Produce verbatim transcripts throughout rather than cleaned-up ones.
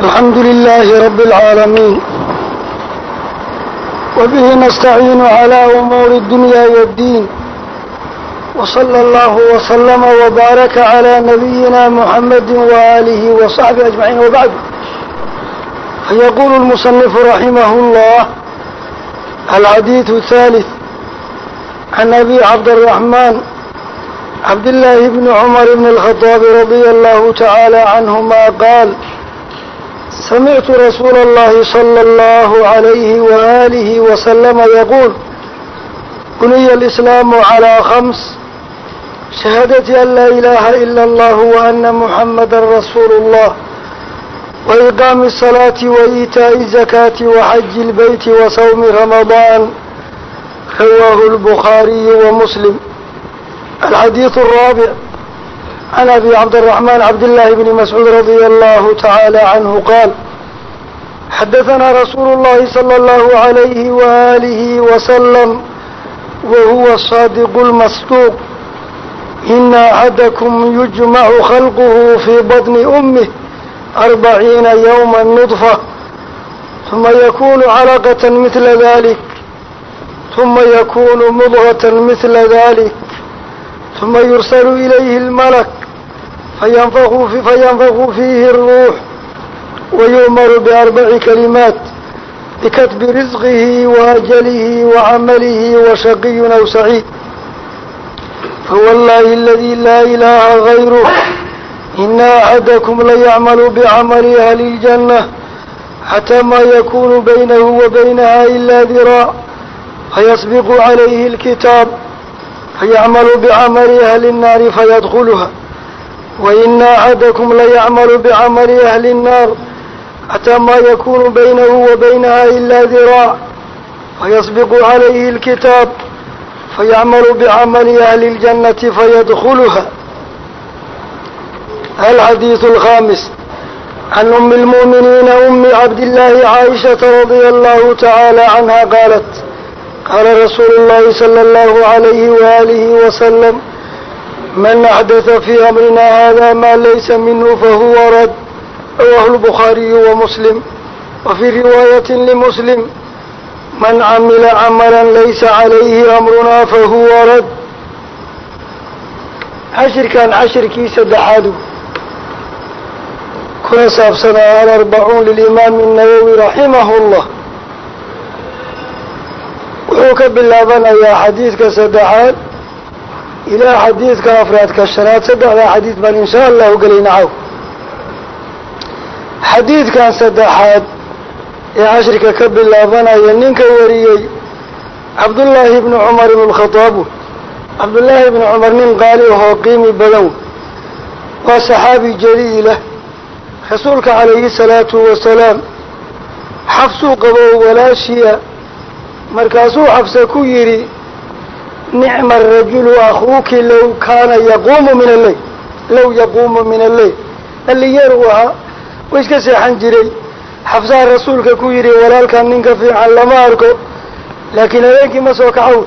الحمد لله رب العالمين، وبه نستعين على أمور الدنيا والدين، وصلى الله وسلم وبارك على نبينا محمد وآله وصحبه أجمعين. وبعد، فيقول المصنف رحمه الله: الحديث الثالث عن أبي عبد الرحمن عبد الله بن عمر بن الخطاب رضي الله تعالى عنهما قال: سمعت رسول الله صلى الله عليه وآله وسلم يقول: بني الإسلام على خمس: شهادة أن لا إله إلا الله وأن محمدا رسول الله، وإقام الصلاة وإيتاء الزكاة وحج البيت وصوم رمضان. رواه البخاري ومسلم. الحديث الرابع عن أبي عبد الرحمن عبد الله بن مسعود رضي الله تعالى عنه قال: حدثنا رسول الله صلى الله عليه وآله وسلم وهو الصادق المصدوق: إن أحدكم يجمع خلقه في بطن أمه أربعين يوما نطفة، ثم يكون علقة مثل ذلك، ثم يكون مضغة مثل ذلك، ثم يرسل إليه الملك فينفخ, في فينفخ فيه الروح، ويؤمر بأربع كلمات: بكتب رزقه وأجله وعمله وشقي أو سعيد. فوالله الذي لا إله غيره إن أحدكم ليعمل بعمل أهل الجنة حتى ما يكون بينه وبينها إلا ذراع، فيسبق عليه الكتاب فيعمل بعمل أهل النار فيدخلها، وإن أحدكم ليعمل بعمل أهل النار حتى ما يكون بينه وبينها إلا ذراع، فيسبق عليه الكتاب فيعمل بعمل أهل الجنة فيدخلها. الحديث الخامس عن أم المؤمنين أم عبد الله عائشة رضي الله تعالى عنها قالت: قال رسول الله صلى الله عليه وآله وسلم: من أحدث في أمرنا هذا ما ليس منه فهو رد. رواه البخاري ومسلم. وفي رواية لمسلم: من عمل عملا ليس عليه أمرنا فهو رد. عشر كان عشر كيس دحادو كنا سابسنا الأربعون للإمام النووي رحمه الله. وحوك باللابن أي حديث كسدحاد إلى حديث كأفراد كالشنات سدح لا حديث بل إن شاء الله قلينا عو. حديث كان سدحاد يا عشرك كب اللابن أي ننك وريي عبد الله بن عمر بن الخطاب. عبد الله بن عمر من قال وهو قيم بلو وصحابي جليله رسولك عليه الصلاة والسلام حفصوا قبوا ولا شيء مركزوا حفصكوا يري: نعم الرجل أخوك لو كان يقوم من الليل، لو يقوم من الليل اللي يروها وإيش كسيحن جري. حفصة رسولك كويري ولا كان ننك في علما أركو، لكن هيك ما سوك عود.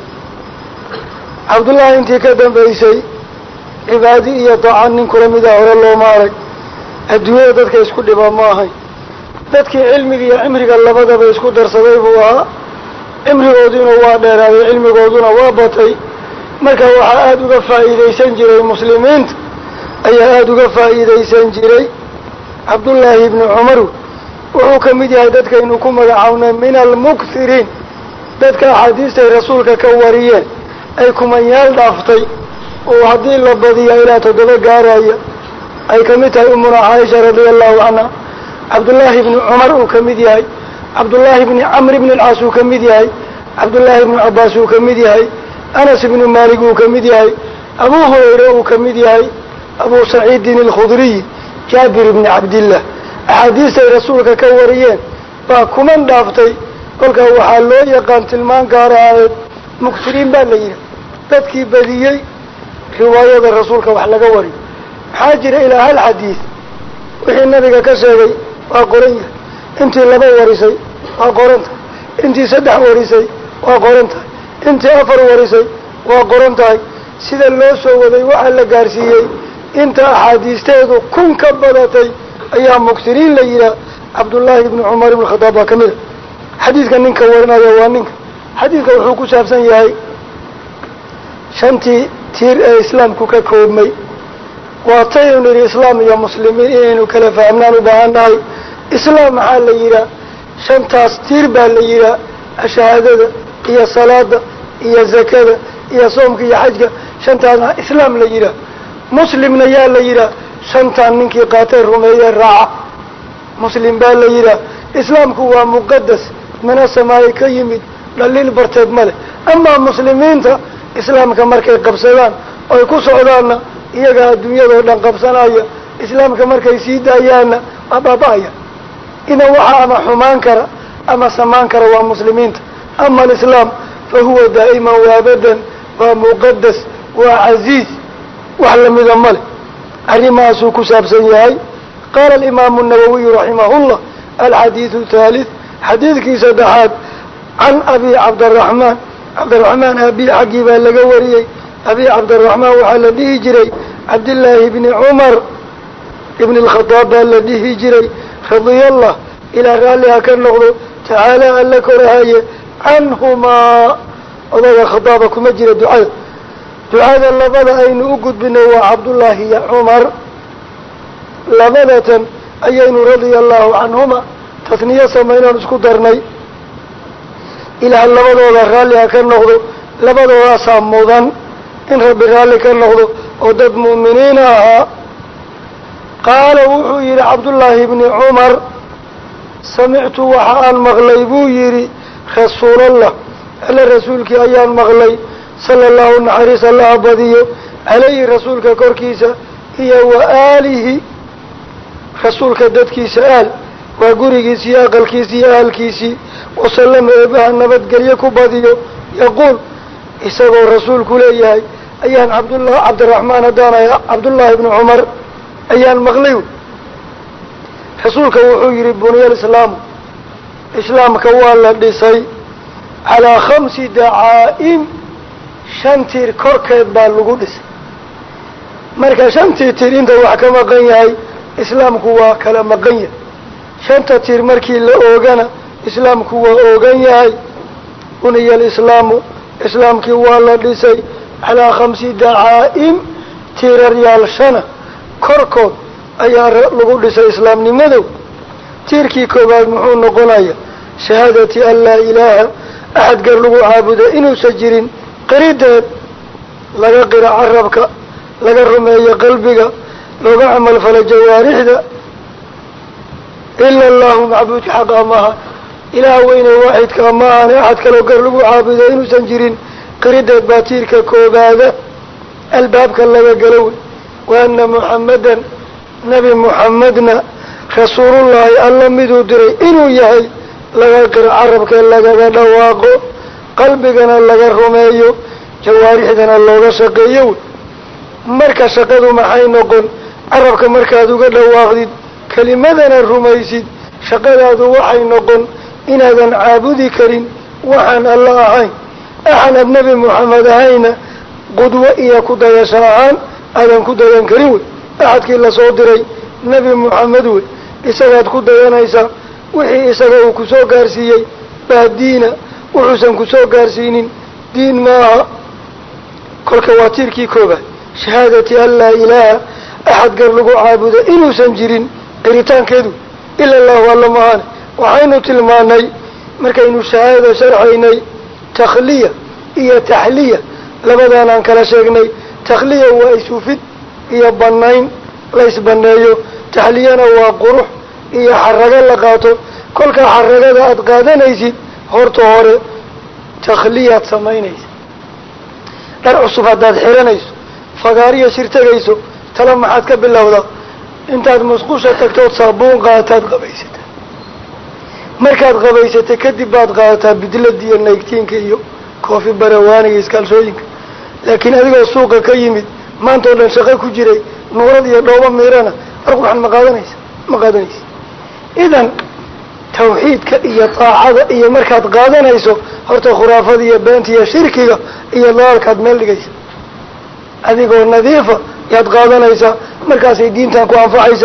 عبد الله انتي كدن بيسي عبادي يطاعن ننك رميدا ورا الله مارك الدنيا دادك يسكو دبا ماهي دادك علمي يا عمرك اللبدا بيسكو درس بيبوها عمري قودين وادير هذا علمي قودين وابطي مركا وحا آدوك فائديسان جري المسلمين أي آدوك فائديسان جري. عبد الله بن عمر wuxuu ka mid yahay dadka inuu ku magacaawna min almukthiriin, dadka xadiista rasuulka ka wariyeen ay kumanyaal dhaaftay oo haddii la badiyo ilaa toddoba gaaraya ay ka mid tahay umuna Aisha radiyallahu anha. Cabdullahi ibn Umar uu ka mid yahay, Cabdullahi ibn Amr ibn al-As uu ka mid yahay, Cabdullahi ibn Abbas uu ka mid yahay, Anas ibn Malik uu ka mid yahay, Abu Hurayra uu ka mid yahay, Abu Sa'id al-Khudri, Jabir ibn Abdullah. أحاديث رسولك كوريين فكمن دافتي قلك وحالو يقان تلمان كارهايد مكثرين بالليل تذكي بديي رواية الرسولك وحلا كوري حاجر إلى هالحديث وحين نبيك كسبي وقرنية انت لبا ورسي وقرنت انت سدح ورسي وقرنت انت أفر ورسي وقرنت سيدا اللوسو وذي وحلا قارسيي انت أحاديث تيدو كن كبضتي ayaa muktiriin la yihaa cabdullaahi ibni cumar ibn khadaab baa kamida xadiidka ninka warinaya waa ninka xadiidka wuxuu ku saabsan yahay shantii tiir ee islaamku ka koobmay waa taynu nidhi islaam iyo muslimiin inaynu kala fahamnaan u baahan nahay islaam maxaa la yihaa shantaas tiir baa la yihaa shahaadada iyo salaada iyo zakada iyo soomka iyo xajka shantaasna islaam la yihaa muslimna yaa la yihaa shantaan ninkii qaatay rumeeye raaca muslim baa la yihaa islaamku waa muqadas mina samaaye ka yimid dhaliil barteed ma leh amaa muslimiinta islaamka markay qabsadaan oy ku socdaanna iyagaa adduunyadoo dhan qabsanaya islaamka markay sii daayaanna waa baaba-aya idan waxaa ama xumaan kara ama samaan kara waa muslimiinta ama alislaam fa huwa daa'iman wa abadan waa muqadas waa casiiz wax lamida male arrimahaasuu ku saabsan yahay qaala alimaamu الnawawiyu raximahullah alxadiidu thalith xadiidkii saddexaad can abi cabdiraxmaan cabdiraxmaan abi xaggii baa laga wariyey abi cabdiraxmaan waxaa la dhihi jiray cabdillaahi bni cumar ibn اlkhadaab baa la dhihi jiray radia allah ilaa raalliha ka noqdo tacaala alla korahaye canhumaa odaga khadaaba kuma jira ducada ducada labada aynu u gudbinay waa cabdullaahi iyo cumar labadatan ayaynu radia allahu canhuma tasniyo samaynaan isku darnay ilaah labadooda raalliha ka noqdo labadoodaasaa mudan in rabbi raalli ka noqdo oo dad mu'miniina ahaa qaala wuxuu yidhi cabdullaahi bni cumar samictu waxa aan maqlay buu yidhi rasuulallah alle rasuulkii ayaan maqlay sala allahu naxariis allaha badiyo calayhi rasuulka korkiisa iyo wa aalihi rasuulka dadkiisa aal waa gurigiisi iyo aqalkiisii iyo ahalkiisii wasalama eebaha nabadgelye ku badiyo yaquul isagoo rasuulku leeyahay ayaan cabdullah cabdiraxmaan haddaanaya cabdullaahi bni cumar ayaan maqlay rasuulka wuxuu yihi buniya alislaamu islaamka waa la dhisay calaa khamsi dacaa'im shan tiir korkeed baa lagu dhisay marka shantii tiir inta wax ka maqan yahay islaamku waa kala maqan yahay shanta tiir markii la oogana islaamku waa oogan yahay buniya alislaamu islaamkii waa la dhisay calaa khamsi dacaa'im tiiraryaal shana korkood ayaa lagu dhisay islaamnimadow tiirkii koobaad muxuu noqonaya shahaadati an laa ilaaha axad gar lagu caabuda inuusan jirin qirideed laga qira carabka laga rumeeyo qalbiga looga camal fala jawaarixda ila allahu macbuudka xaqa maaha ilaah weyne waaxidka maahane axad kaloo gar lagu caabuda inuusan jirin qirideed baa tiirka koobaada albaabka laga galow wa ana muxammadan nebi muxammedna rasuulullaahi alla miduu diray inuu yahay laga qira carabka lagaga dhawaaqo qalbigana laga rumeeyo jawaarixdana looga shaqeeyo marka shaqadu maxay noqon carabka markaad uga dhawaaqdid kelimadana rumaysid shaqadaadu waxay noqon inaadan caabudi karin waxaan alla ahayn axanad nebi moxamed ahayna qudwo iyo ku dayasho ahaan aadan ku dayan karin wey axadkii lasoo diray nebi moxamed wey isagaad ku dayanaysaa wixii isaga uu kusoo gaarsiiyey baa diina wuxuusan kusoo gaarsiinin diin maaha kolka waa tiirkii koobaad shahaadati an laa ilaaha axad gar lagu caabuda inuusan jirin qiritaankeedu ila allahu alla mahaane waxaynu tilmaanay markaynu shahaadada sharxaynay takhliya iyo taxliya labadaan aan kala sheegnay takhliya waa isufid iyo banayn la isbaneeyo taxliyana waa qurux iyo xarago la qaato kolkaa xaragada aad qaadanaysid horta hore takhliyaad samaynaysa dhar cusub haddaad xiranayso fagaariya shir tegayso tala maxaad ka bilowdaa intaad musqusha tagtood saabuun qaataad qabaysata markaad qabaysata kadib baad qaadataa bidlada iyo naygtiinka iyo koofi barawaaniga iskaalsooyinka laakiin adigoo suuqa ka yimid maanta oo dhan shaqo ku jiray nuurad iyo dhoobo miirana arquxan ma qaadanaysa ma qaadanaysa idan tawxiidka iyo daacada iyo markaad qaadanayso horta khuraafada iyo beenta iyo shirkiga iyo dalaalkaad meel dhigaysa adigoo nadiifa yaad qaadanaysaa markaasay diintan ku anfacaysaa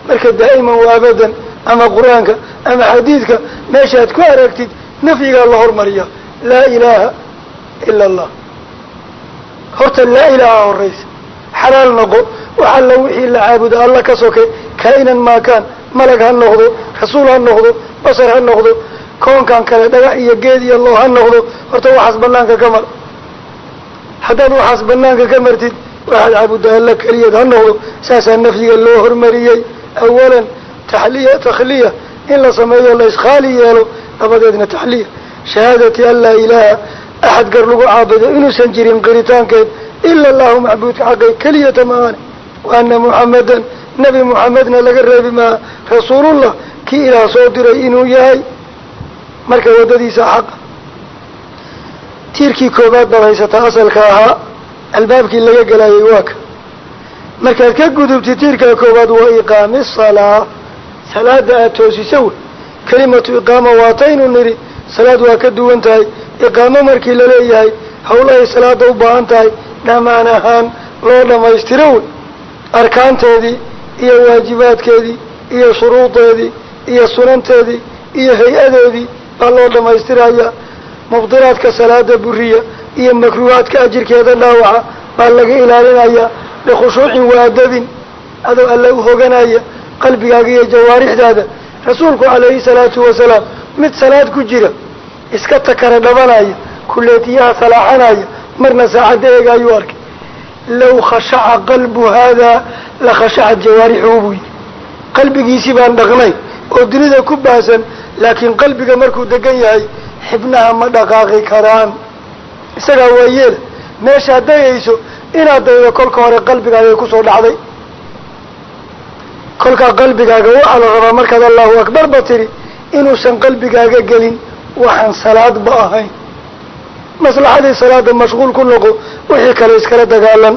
marka daa'iman wa abadan ama qur-aanka ama xadiidka meeshaad ku aragtid nafyigaa la hormariya laa ilaaha ila allah horta laa ilaaha horaysa xalaal noqo waxa la wixii la caabudo alla ka soke kainan maakaan malag ha noqdo rasuul ha noqdo basar ha noqdo koonkan kale dhagax iyo geed iyo loo ha noqdo horta waxaas banaanka ka mar haddaad waxaas banaanka ka martid waxaad caabudo alla keliyeed ha noqdo saasaa nafyiga loo hormariyey awalan taxliya takhliya in la sameeyo la iskhaali yeelo dabadeedna taxliya shahaadati an laa ilaaha axad gar lagu caabudo inuusan jirin qiritaankeed ila allahu macbuudka xaqay keliyata maane wa ana muxamadan nebi muxamedna laga reebi maa rasuulullah kii ilaah soo diray inuu yahay marka waddadiisa xaqa tiirkii koobaad baad haysataa asalka ahaa albaabkii laga gelayay waa ka markaad ka gudubtid tiirkaa koobaad waa iqaami salaa salaada aada toosiso wey kelimatu iqaama waataynu nidhi salaad waa ka duwan tahay iqaamo markii laleeyahay hawlahay salaada u baahan tahay dhamaan ahaan loo dhammaystiro wey arkaanteedii iyo waajibaadkeedii iyo shuruudeedii iyo sunanteedii iyo hay-adeedii baa loo dhammaystirayaa mubdilaadka salaada buriya iyo makruuhaadka ajirkeeda dhaawaca baa laga ilaalinayaa bikhushuucin wa adabin adoo alla u hoganaya qalbigaaga iyo jawaarixdaada rasuulku calayhi salaatu wasalaam mid salaad ku jira iska takara dhabanaya kuleetiyaha salaaxanaya marna saacadda eega ayuu arkay law khashaca qalbu haadaa la khashacat jawaarixuhu buu yidhi qalbigiisii baan dhaqnay oo dunida ku baasan laakiin qalbiga markuu degan yahay xibnaha ma dhaqaaqi karaan isagaa waa yeela meeshaad dayayso inaad daydo kolka hore qalbigaaga kusoo dhacday kolkaa qalbigaaga waxaa la rabaa markaad allahu akbar ba tiri inuusan qalbigaaga gelin waxaan salaadba ahayn maslaxadii salaada mashquul ku noqo wixii kale iskala dagaalan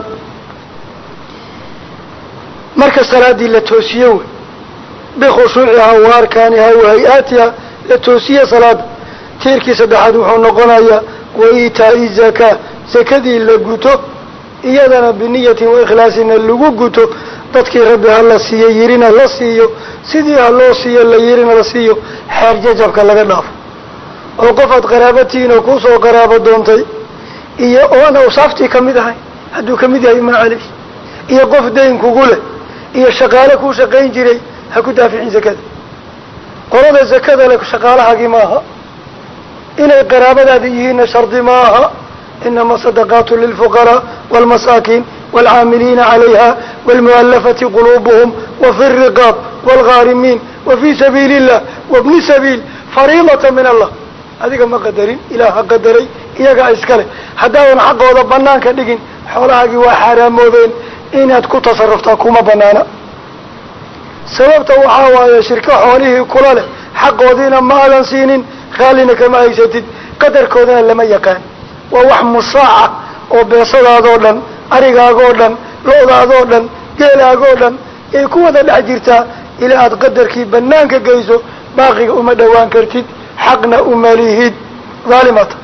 marka salaadii la toosiye wey bikhushuucihaa wa arkaanihaa wa hay-aatiha la toosiye salaada tiirkii saddexaad wuxuu noqonayaa wa iitaa'i zakaa zakadii la guto iyadana biniyatin wa ikhlaasina lagu guto dadkii rabbi ha la siiyo yirina la siiyo sidii ha loo siiyo la yirina la siiyo xeer jajabka laga dhaafo oo qofaad qaraabatihiin oo kuusoo qaraabo doontay iyo oona usaaftii kamid ahay hadduu kamid yahay maa caleyh iyo qof dayn kugu leh iyo shaqaale kuu shaqayn jiray ha ku daaficin zakada qolada zakada le shaqaalahaagii maaha inay qaraabadaada yihiinna shardi maaha inama sadaqaatu lilfuqaraa waalmasaakiin waalcaamiliina calayha waalmu'allafati quluubuhum wafi riqaab waalghaarimiin wafii sabiili illah wabni sabiil fariidata min allah adiga ma qadarin ilaah ha qadaray iyagaa iskale haddaadan xaqooda banaanka dhigin xoolahaagii waa xaaraamoobeen inaad ku tasaruftaa kuma banaana sababta waxaa waaye shirko xoolihii kula leh xaqoodiina ma aadan siinin raallina kama haysatid qadarkoodana lama yaqaan waa wax musaaca oo beesadaadoo dhan arigaagoo dhan lo-daadoo dhan geelaagoo dhan ay ku wada dhex jirtaa ilaa aada qadarkii banaanka geyso baaqiga uma dhowaan kartid xaqna uma lihid dhaalimata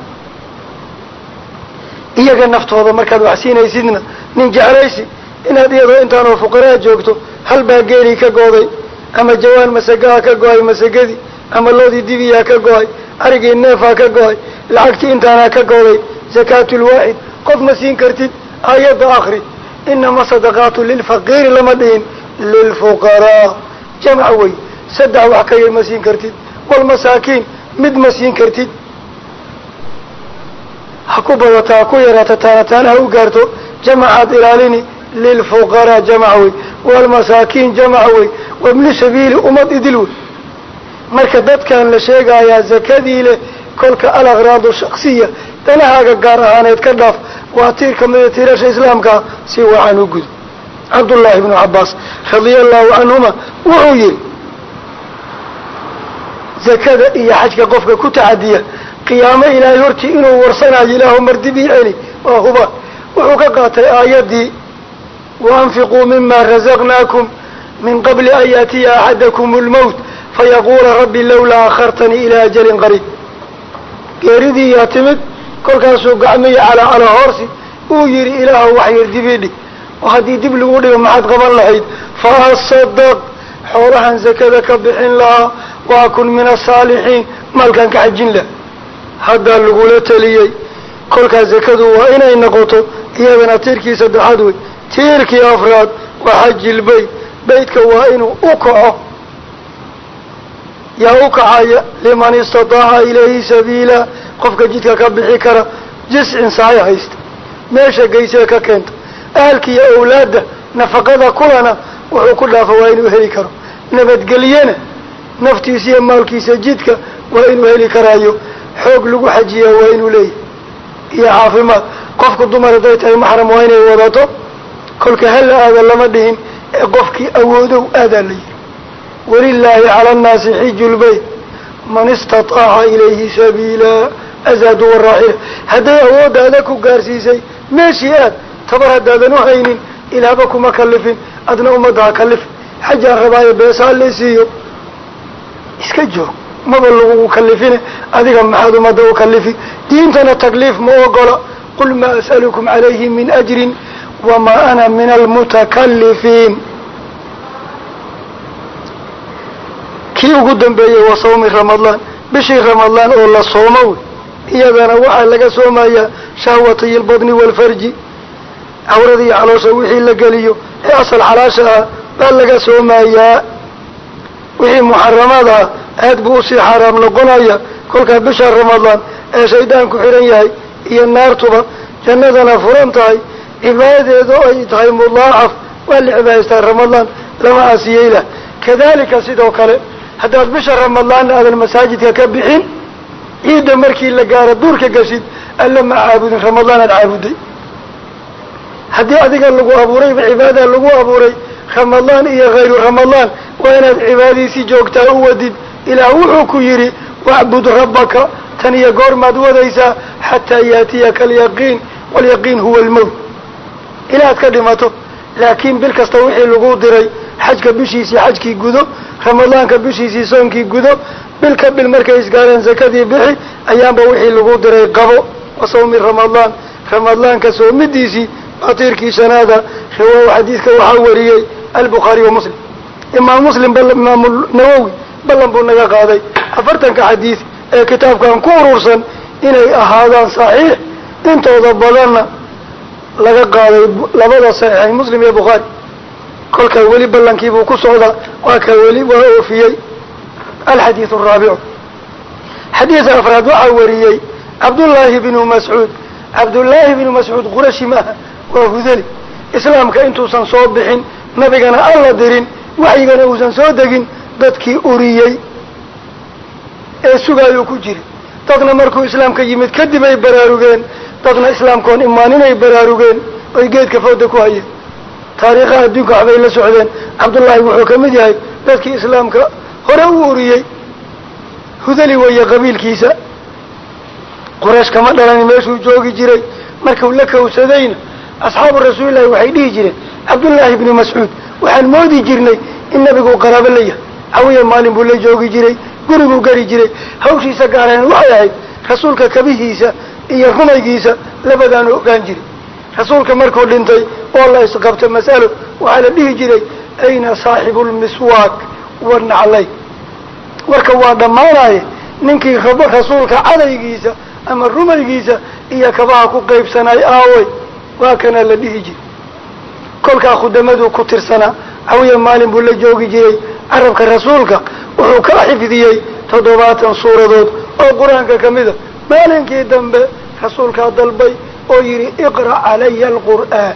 iyaga naftooda markaad wax siinaysidna nin jeclaysi inaad iyadoo intaanoo fuqaraa joogto halbaa geelii ka gooday ama jawaan masagaha ka go-ay masagadii ama loodii dibiyaa ka go-ay arigii neefaa ka go-ay lacagtii intaanaa ka gooday zakaatulwaaxid qof ma siin kartid aayadda akri inama sadaqaatu lilfaqiiri lama dhihin lilfuqaraa jamac wey saddex wax ka yar ma siin kartid walmasaakiin mid ma siin kartid ha ku badata ha ku yaraata taanataana ha u gaarto jamacaad ilaalini lilfuqaraa jamac wey walmasaakiin jamac wey wabni sabiili umad idil wey marka dadkan la sheegayaa zakadii leh kolka alaqraadu shaksiya danahaaga gaar ahaaneed ka dhaaf waa tiir kamida tiirasha islaamkaa si wacan u gudo cabdullaahi ibnu cabbaas radia allahu canhuma wuxuu yihi zakada iyo xajka qofka ku tacadiya qiyaamo ilaahay hortii inuu warsanayo ilaahu mardib ii celi waa huba wuxuu ka qaatay aayaddii waanfiquu mima razaqnaakum min qabli an yaatiya axadakum lmowt fayaquula rabbi lawlaa akhartanii ilaa ajalin qariib geeridii yaa timid kolkaasuu gacmiya calaa calaa hoorsi uu yihi ilaahu wax yar dib ii dhig oo haddii dib lagu dhigo maxaad qaban lahayd fa asadaq حولها زكاة كبحين لها وأكون من الصالحين مال كان كحجين له هذا اللقولة لي كل كزكاة وإن النقطة إيانا تركي سدحدوي تركي أفراد وحج البيت بيتك وإنه أقع يا أقع لمن استطاع إليه سبيلا قفك جيتك كبحي كرا جسع صحيح هيست ماشا قيسيك كنت أهلك يا أولاد نفقنا كلنا وحو كلها فوائن وهلي كرا نبت قلينا نفتي سيا مالكي سجدك وإن وهلي كرايو حوق لقو حجية وإن لي يا عافمات قفك الضمر ديتها محرم وإن وضعته كلك هلا هذا لما دهن قفك أودو هذا لي ولله على الناس حج البيت من استطاع إليه سبيلا أزاد والراحلة هذا أود هذا كقارسيسي ماشيات تبر هذا نوعين إلى بكم مكلفين أدنى أمدها كلف حجة الرباية بيسال ليسيو اسكجو ما بلغوا مكلفين أذيك محاد مدى مكلفين دينتنا تكليف موقلة قل ما أسألكم عليه من أجر وما أنا من المتكلفين كيف قدام بي وصوم رمضان بشي رمضان أولا صوموا إيادنا وحا لك صومايا شهوتي البطن والفرج عوردي على سويحي لقليو أصل حلاشها بل لك صومايا وحي محرماتها هاد بوصي حرام لقنايا كلك بشهر رمضان سيدان كحرينيهي إيا النار طبا جنتنا فرنتهي عبادة ذو أي تهي مضاعف والعبادة رمضان لما أسيئله كذلك سيدو كله هذا بشهر رمضان هذا المساجد كبحين عيد مركي لقارة دور كقصيد ألا ما عابد رمضان العابدي هذا أذيك اللقو أبوري بعبادة اللقو أبوري رمضان إيا غير رمضان وإن عبادي سيجوكتا أودد إلى وحوك يري واعبد ربك تنيا قرمد وديسا حتى يأتيك اليقين واليقين هو الموت إلى أتكلمته لكن بالكستوحي اللقو دري حجك بشيسي حجكي قدو رمضان كبشيسي صومكي قدو بالكب المركز قارن زكاة بحي أيام بوحي اللقو دري قبو وصوم رمضان رمضان كصوم ديسي أطيركي سنادا خواه حديثك وحوريي البخاري ومسلم إمام مسلم بل إمام النووي بلن بلنك قاضي أفرتن كحديث كتاب كان كورورسا إني أهادان صحيح انت وضبضان لك قاضي لبدا صحيح مسلم يا بخاري كل كولي بلن كيبو كسودا وكولي وأوفيي الحديث الرابع حديث أفراد وحوريي عبد الله بن مسعود عبد الله بن مسعود قرشي معه وهذلك إسلامك أنتو سنصوبحين نبينا الله ديرين وحيقنا وسن سودقين dadkii uriyay ee sugayo ku jiri dadna markuu islaamka yimid kadib ay baraarugeen dadna islaamkoon imaaninay baraarugeen oo geedka fooda ku hayeen taariikha adduunka waxbay la socdeen Abdullah wuxuu ka mid yahay dadkii islaamka hore u uriyay hudali way qabiilkiisa Quraysh kama dhalan meeshuu joogi jiray markuu la kawsadayna asxaabu rasuulillaah waxay dhigi jireen Abdullah ibn Mas'ud waxaan moodi jirnay in nabigu qaraabo leeyahay عوية مالين بولي جوغي جيري قرقو قري جيري هوشي ساقارين وحياهي رسولك كبيهيسا إيا رميقيسا لبدانو قان جيري رسولك مركو لنتي والله يسقبت مسأله وعلى به جيري أين صاحب المسواك ورن علي وركوا دماراي ننكي خبر رسولك عليقيسا أما رميقيسا إيا كباكو قيب سناي آوي وكنا لبه جيري كلك أخو دمدو كتر سنة عوية مالين بولي جوغي جيري عربك رسولك وحوك حفظيي تضباطا صورة دوت او قرآنك كميدة مالينك دنب رسولك ضلبي او يري اقرأ علي القرآن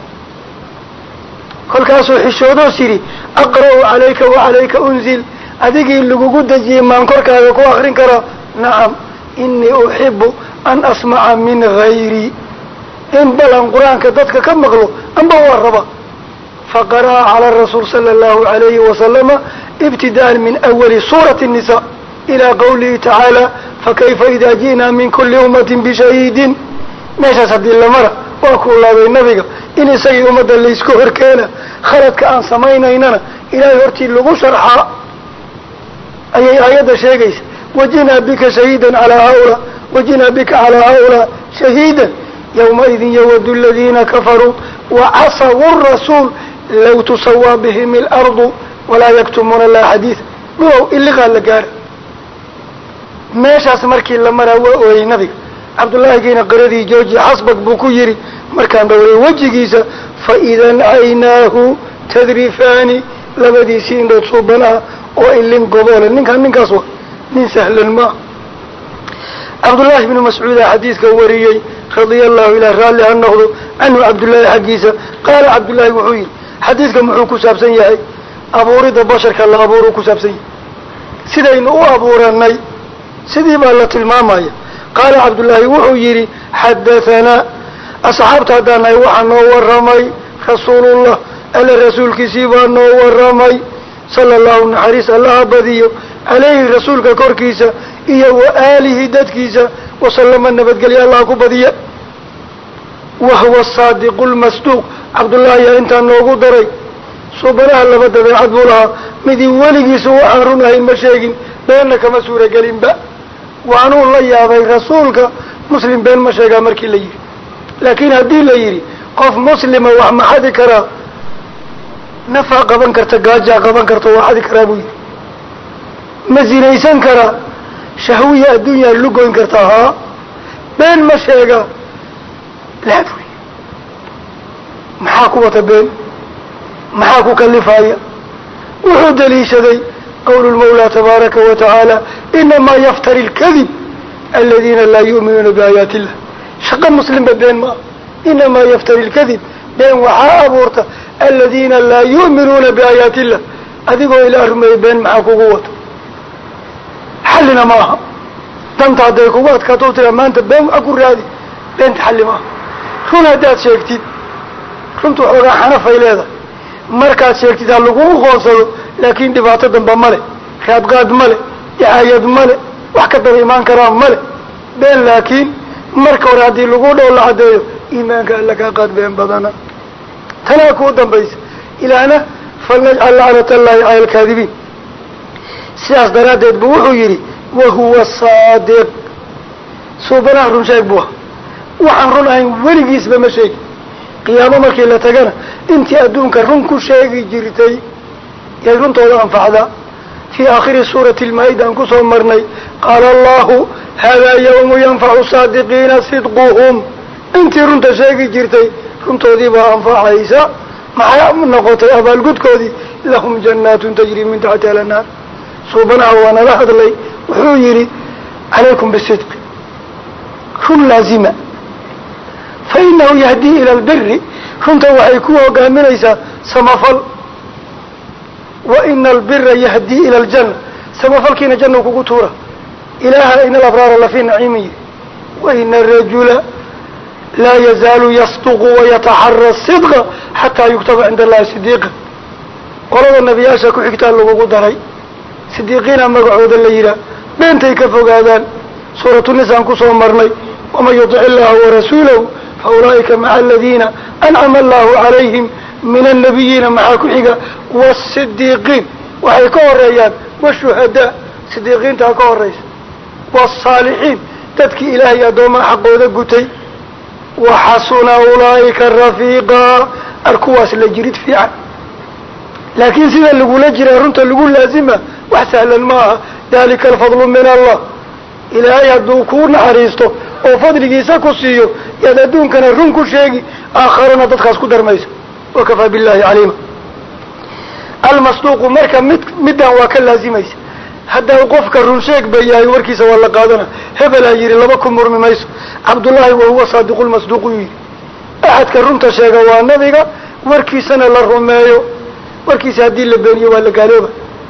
كل كاسو حشودو سيري اقرأ عليك وعليك انزل اديكي اللي قد جي مانكورك هذا كو اخرين كرا نعم اني احب ان اسمع من غيري ان بلان قرآنك دتك كم مغلو ان بواربا فقرأ على الرسول صلى الله عليه وسلم ابتداء من أول سورة النساء إلى قوله تعالى فكيف إذا جينا من كل أمة بشهيد ماشا سد الله مرة وأقول الله بالنبي إن سيء أمة اللي يسكهر كينا خلت كأن سمينا إننا إلى يرتي اللغو شرحا أي آيات شيئا وجينا بك شهيدا على هؤلاء وجينا بك على هؤلاء شهيدا يومئذ يود الذين كفروا وعصوا الرسول لو تسوى بهم الأرض walaa yaktumuuna laa xadiid buow iliqaa la gaara meeshaas markii la maraa waa ooyey nabiga cabdullaahigiina qiradii jooji xasbak buu ku yidhi markaan dhowray wejigiisa fa idan caynaahu tadrifaani labadiisii indhood suubanaha oo ilin goboole ninkaan ninkaas wa nin sahlan maa cabdullaahi bnu mascuuda xadiidka wariyey radia allahu ilah raalli ha noqdo canhu cabdullaahi xaggiisa qaala cabdullaahi wuxuu yidhi xadiidka muxuu ku saabsan yahay abuuridda basharka la abuuruu ku saabsan yahay sidaynu u abuuranay sidii baa la tilmaamaya qaala cabdullaahi wuxuu yidhi xadahanaa asxaabta haddaan nahay waxaa noo waramay rasuulullah alla rasuulkiisii baa noo waramay sala allahu naxariis allaha badiyo calayhi rasuulka korkiisa iyo wa aalihi dadkiisa wasalama nabadgelya allaha ku badiya wahuwa asaadiqu lmasduuq cabdullaahi yaa intaa noogu daray suubanaha laba dabeecad buu lahaa midii weligiisa waxaan run ahayn ma sheegin beenna kama suuragelinba waanuu la yaabay rasuulka muslim been ma sheegaa markii la yidhi laakiin haddii la yidhi qof muslima wax ma xadi karaa nafaa qaban karta gaajaa qaban karta waa xadi karaa buu yidhi ma zinaysan karaa shahwiya adduunyaa lugoyn kartaa haa been ma sheegaa laa buy maxaa ku wata been maxaa ku kalifaya wuxuu daliishaday qawlu lmawlaa tabaaraka wa tacaala inamaa yaftari lkadib aladiina laa yu'minuuna biaayaati illah shaqa muslimba been ma ah inamaa yaftari lkadib been waxaa abuurta aladiina laa yu'minuuna biaayaati illah adigoo ilaa rumeeyey been maxaa kugu wato xallina ma aha danta hadday kugu adkaato tira maanta been waxa ku raadi beenta xalli maaha run haddaad sheegtid runtu xoogaa xanafay leedahay markaad sheegtid ha lagugu qoonsado laakiin dhibaato damba male raadqaad male icaayad male wax ka daba imaan karaa male been laakiin marka hore haddii lagu dhow la caddeeyo iimaanka alla kaa qaad been badana tanaa kuu dambaysa ilaahna falnajcal lacnat allahi cala alkaadibiin sidaas daraaddeed bu wuxuu yidhi wahuwa saadiq suubanaha run sheeg buu aha waxaan run ahayn weligiisba ma sheegi qiyaamo markii la tagana intii adduunka run ku sheegi jirtay yay runtooda anfacdaa fii aakhiri suurati lmaa-ida aan kusoo marnay qaala allahu haadaa yawmu yanfacu saadiqiina sidquhum intii runta sheegi jirtay runtoodii baa anfacaysa maxay noqotay abaalgudkoodii lahum jannaatun tajri min taxtiha alanhaar suubanaha waa nala hadlay wuxuu yidhi calaykum bisidqi run laazima fa inahu yahdii ila albiri runta waxay ku hogaaminaysaa samafal wa ina albira yahdii ila aljanna samafalkiina janna kugu tuura ilaaha ina alabraara lafii naciimin yidhi wa ina arajula laa yazaalu yasduqu wayataxara sidqa xataa yuktaba cinda allahi sidiiqa qolada nebiyaasha ku xigtaa lagugu daray sidiiqiina magacooda la yidhaah beentay ka fogaadaan suuratu nisaan kusoo marnay waman yutic illaha warasuulahu fa ulaa'ika maca aladiina ancama allahu calayhim min annabiyiina maxaa ku xiga waasidiiqiin waxay ka horeeyaan washuhadaa sidiiqiintaa ka horeysa waasaalixiin dadkii ilaahay addoomaa xaqooda gutay waxasuna ulaa'ika rafiiqa arkuwaas la jirid fiican laakiin sida lagula jiraa runta lagu laazima wax sahlan maaha dalika alfadlu min allah ilaahay hadduu kuu naxariisto oo fadligiisa ku siiyo yaad adduunkana run ku sheegi aakharana dadkaas ku darmaysa wakafaa billahi caliima almasduuqu marka mid middan waa ka laazimaysa haddaa qofka run sheeg ba yahay warkiisa waa la qaadana hebelaa yidhi laba ku murmi mayso cabdullaahi wahuwa saadiqu lmasduuq yuu yidhi axadka runta sheega waa nabiga warkiisana la rumeeyo warkiisa haddii la beeniyo waa la gaalooba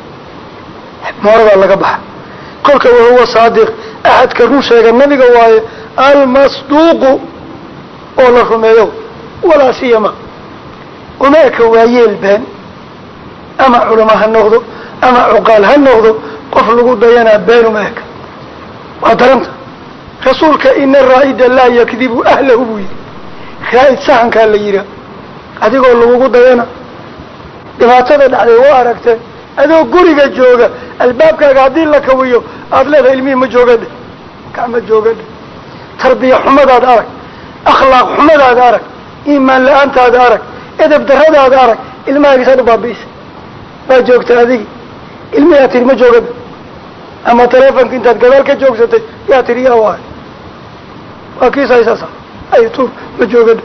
mooradaa laga baxa kolka wahuwa saadiq axadka run sheega nabiga waaye almasduuqu oo la rumeeyo walaa siyama uma eka waayeel been ama culama ha noqdo ama cuqaal ha noqdo qof lagu dayanaa been uma eka waa daranta rasuulka ina raa'ida laa yakdibu ahlahu buu yidhi raa'id sahankaa la yihaa adigoo lagugu dayana dhibaatada dhacday waa aragteen adoo guriga jooga albaabkaaga haddii la kawiyo aada leedahay ilmihii ma joogadhe kacma joogadhe tarbiya xumadaada arag akhlaaq xumadaada arag iimaan la-aantaada arag edab daradaada arag ilmahaagiisaad u baabi'isa waa joogta adigi ilmi yaa tiri ma joogaba ama telefonka intaad gadaal ka joogsatay yaa tiri yaa waay waa kiisaysaasa ay tuur ma joogaba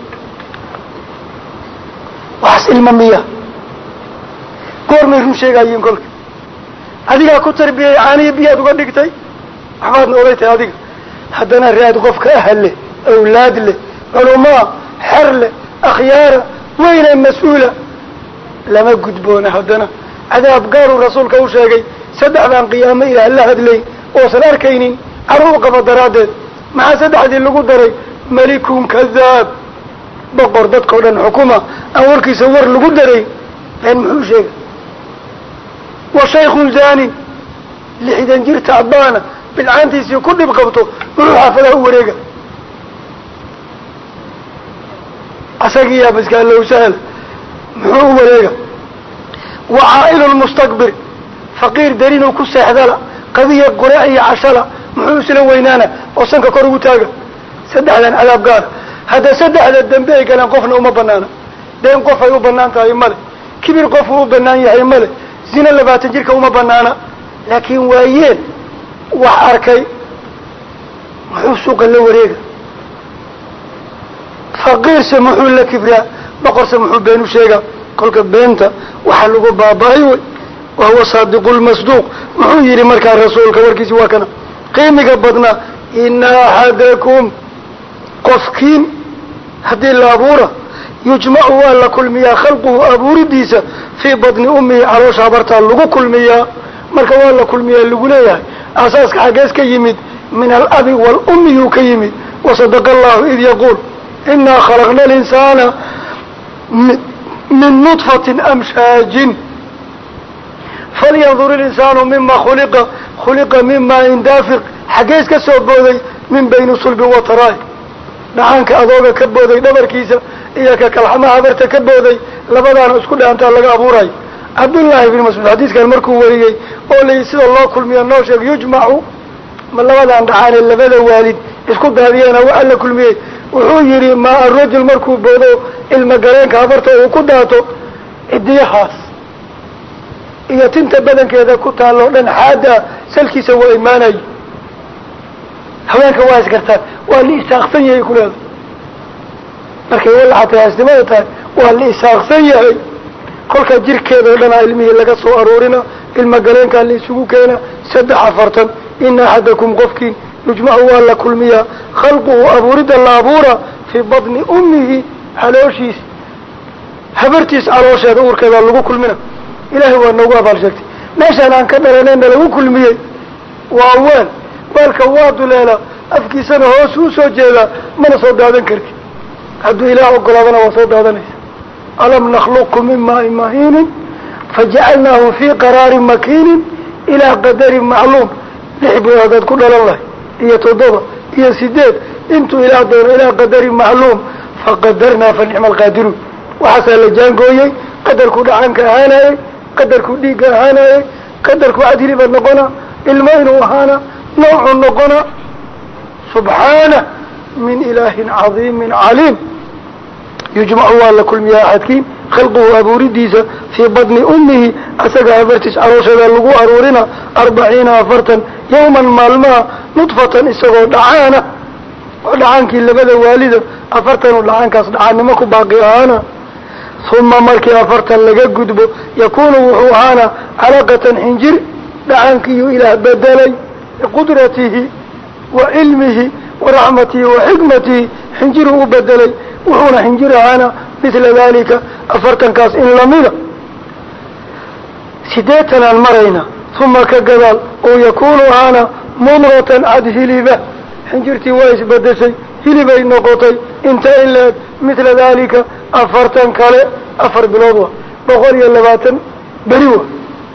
waxaas ilma miya goormay run sheegayiin kolka adigaa ku tarbiyay caaniya biyaad uga dhigtay waxbaadna oday tahay adiga haddana raad qofka ahal leh awlaad leh culumaa xer leh akhyaara weyne mas-uula lama gudboona haddana cadaab gaaruu rasuulka u sheegay saddexdaan qiyaamo ilaah la hadlay oosan arkaynin caruu qaba daraaddeed maxaa saddexdii lagu daray malikun kadaab boqor dadkao dhan xukuma aan warkiisa war lagu daray been muxuu sheegay wa shaykhun zaanin lixdan jir tacbaana bilcaantiisii ku dhib qabto wuxuu xaafadaha u wareega asagii yaa baskaa low sahal muxuu u wareega wa caa'ilu lmustakbir faqiir darinuu ku seexdala qadiya quraac iyo cashada muxuu isla weynaana oo sanka kor ugu taaga saddexdan cadaab gaara hadda saddexda dambe ay galaan qofna uma banaana deen qof ay u banaan tahay male kibir qofuu u banaan yahay male zina labaatan jirka uma banaana laakiin waayeen wax arkay muxuu suuqa la wareega faqiirse muxuu la kibraa boqorse muxuu been u sheegaa kolka beenta waxaa lagu baaba-ay wey wahuwa saadiqu lmasduuq muxuu yidhi markaa rasuulka warkiisi waa kana qiimiga badnaa ina axadakum qofkiin haddii la abuura yujmacu waa la kulmiyaa khalquhu abuuridiisa fii badni ummihi caloosha habartaa lagu kulmiyaa marka waa la kulmiyaa lagu leeyahay asaaska xaggees ka yimid min alabi waalummi yuu ka yimid wasadaqa allahu id yaquul inaa khalaqna alinsaana min nudfatin amshaajin falyandur ilinsaanu mima khuliqa khuliqa mima indaafiq xaggees ka soo booday min bayni sulbi wataraay dhaxaanka adooga ka booday dhabarkiisa iyo ka kalxamaha habarta ka booday labadaana isku dhaantaa laga abuurayo cabdullaahi bn mascuud xadiiskan markuu wariyey oo layi sida loo kulmiya noo sheeg yujmacu ma labadan dhaxaane labada waalid isku daadiyeena waxa la kulmiyey wuxuu yidhi maa arajul markuu boodo ilma gareenka habarta uu ku dhaato cidiyahaas iyo tinta badankeeda ku taalloo dhan xaada salkiisa waa imaanayo haweenka waa isgartaan waa la isaaqsan yahay kuleeda markay walaxatay haasnimada tahay waa la isaaqsan yahay kolka jirkeeda o dhanaa ilmihii laga soo aroorina ilma galeenkaa la isugu keena saddex afartan ina axadakum qofkiin yujmacu waa la kulmiyaa khalquhu abuurida la abuura fii badni ummihi calooshiis habartiis caloosheeda uurkeeda lagu kulmina ilaahay waa noogu abaal sheegtay meeshaan aan ka dhalanayna lagu kulmiyey waa weel weelka waa duleelaa afkiisana hoos u soo jeedaa mana soo daadan karti hadduu ilaah ogolaadana waa soo daadanaysa alam nakhluqkum min maain mahiinin fajacalnaahu fii qaraarin makiinin ilaa qadarin macluum lix bilood hadaad ku dhalan lahay iyo toddoba iyo sideed intuu ilaah doono ilaa qadarin macluum faqadarnaa fa nicma alqaadiruun waxaasaa la jaangooyey qadarkuu dhacanka ahaanayey qadarkuu dhiigga ahaanayey qadarkuu cadhiliba noqona ilmo inuu ahaana nawcu noqona subxaana min ilaahin cadiimin caliim yujmacu waa la kulmiyaa axadkiin khalquhu abuuridiisa fii badni ummihi asaga habartiis caloosheeda lagu aruurina arbaciina afartan yawman maalmaha nudfatan isagoo dhacaana oo dhacaankii labada waalida afartanu dhacaankaas dhacaannimo ku baaqi ahaana uma markii afartan laga gudbo yakunu wuxuu ahaana calaqatan xinjir dhacaankiiyuu ilaah bedelay biqudratihi wa cilmihi waraxmatihi wa xikmatihi xinjiruu u bedelay wuxuuna xinjir ahaana mithla dalika afartankaas in lamida sideetanaan marayna uma ka gadaal oo yakunu ahaana mudratan cad hiliba xinjirtii waa isbedeshay hilibay noqotay inta in la-eg mithla dalika afartan kale afar bilood wa boqol iyo labaatan beri wa